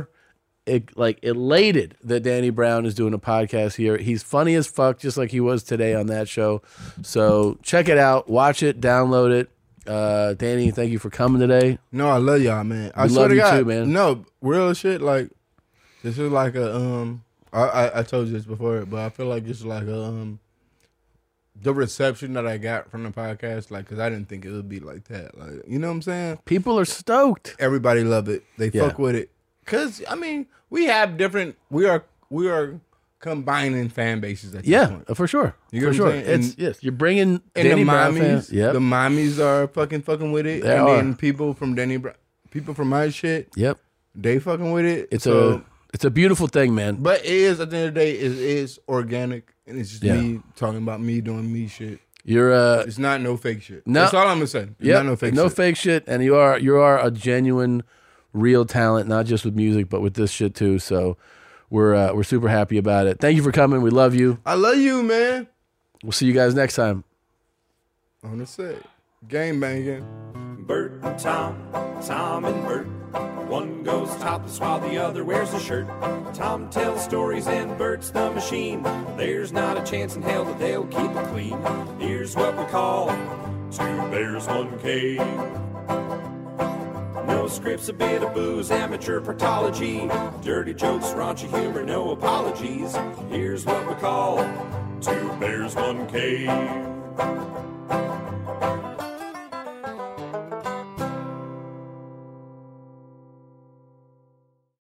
elated that Danny Brown is doing a podcast here. He's funny as fuck, just like he was today on that show. So check it out, watch it, download it. Danny, thank you for coming today. No, I love y'all, man. I We swear love to you God, too, man. No, real shit. Like this is like a I told you this before, but I feel like it's like a the reception that I got from the podcast, like, because I didn't think it would be like that. Like, you know what I'm saying? People are stoked. Everybody love it. They fuck with it. Cause I mean, we have different. We are combining fan bases at this point. For sure. You for get what sure. I'm saying? It's yes. You're bringing And Danny the Brown mommies, fans. Yep. the mommies are fucking with it. They and are. then people from Danny Brown, people from my shit, Yep. they fucking with it. It's a beautiful thing, man. But it is, at the end of the day, it is organic, and it's just Yeah. me talking about me doing me shit. You're It's not no fake shit. No. That's all I'm gonna say. It's Yep, not no fake no shit. fake shit, and you are a genuine, real talent, not just with music, but with this shit too. So we're super happy about it. Thank you for coming. We love you. I love you, man. We'll see you guys next time. On the set, gang banging. Bert and Tom, Tom and Bert. One goes topless while the other wears a shirt. Tom tells stories and Bert's the machine. There's not a chance in hell that they'll keep it clean. Here's what we call 2 Bears, 1 Cave. No scripts, a bit of booze, amateur partology. Dirty jokes, raunchy humor, no apologies. Here's what we call 2 Bears, 1 Cave.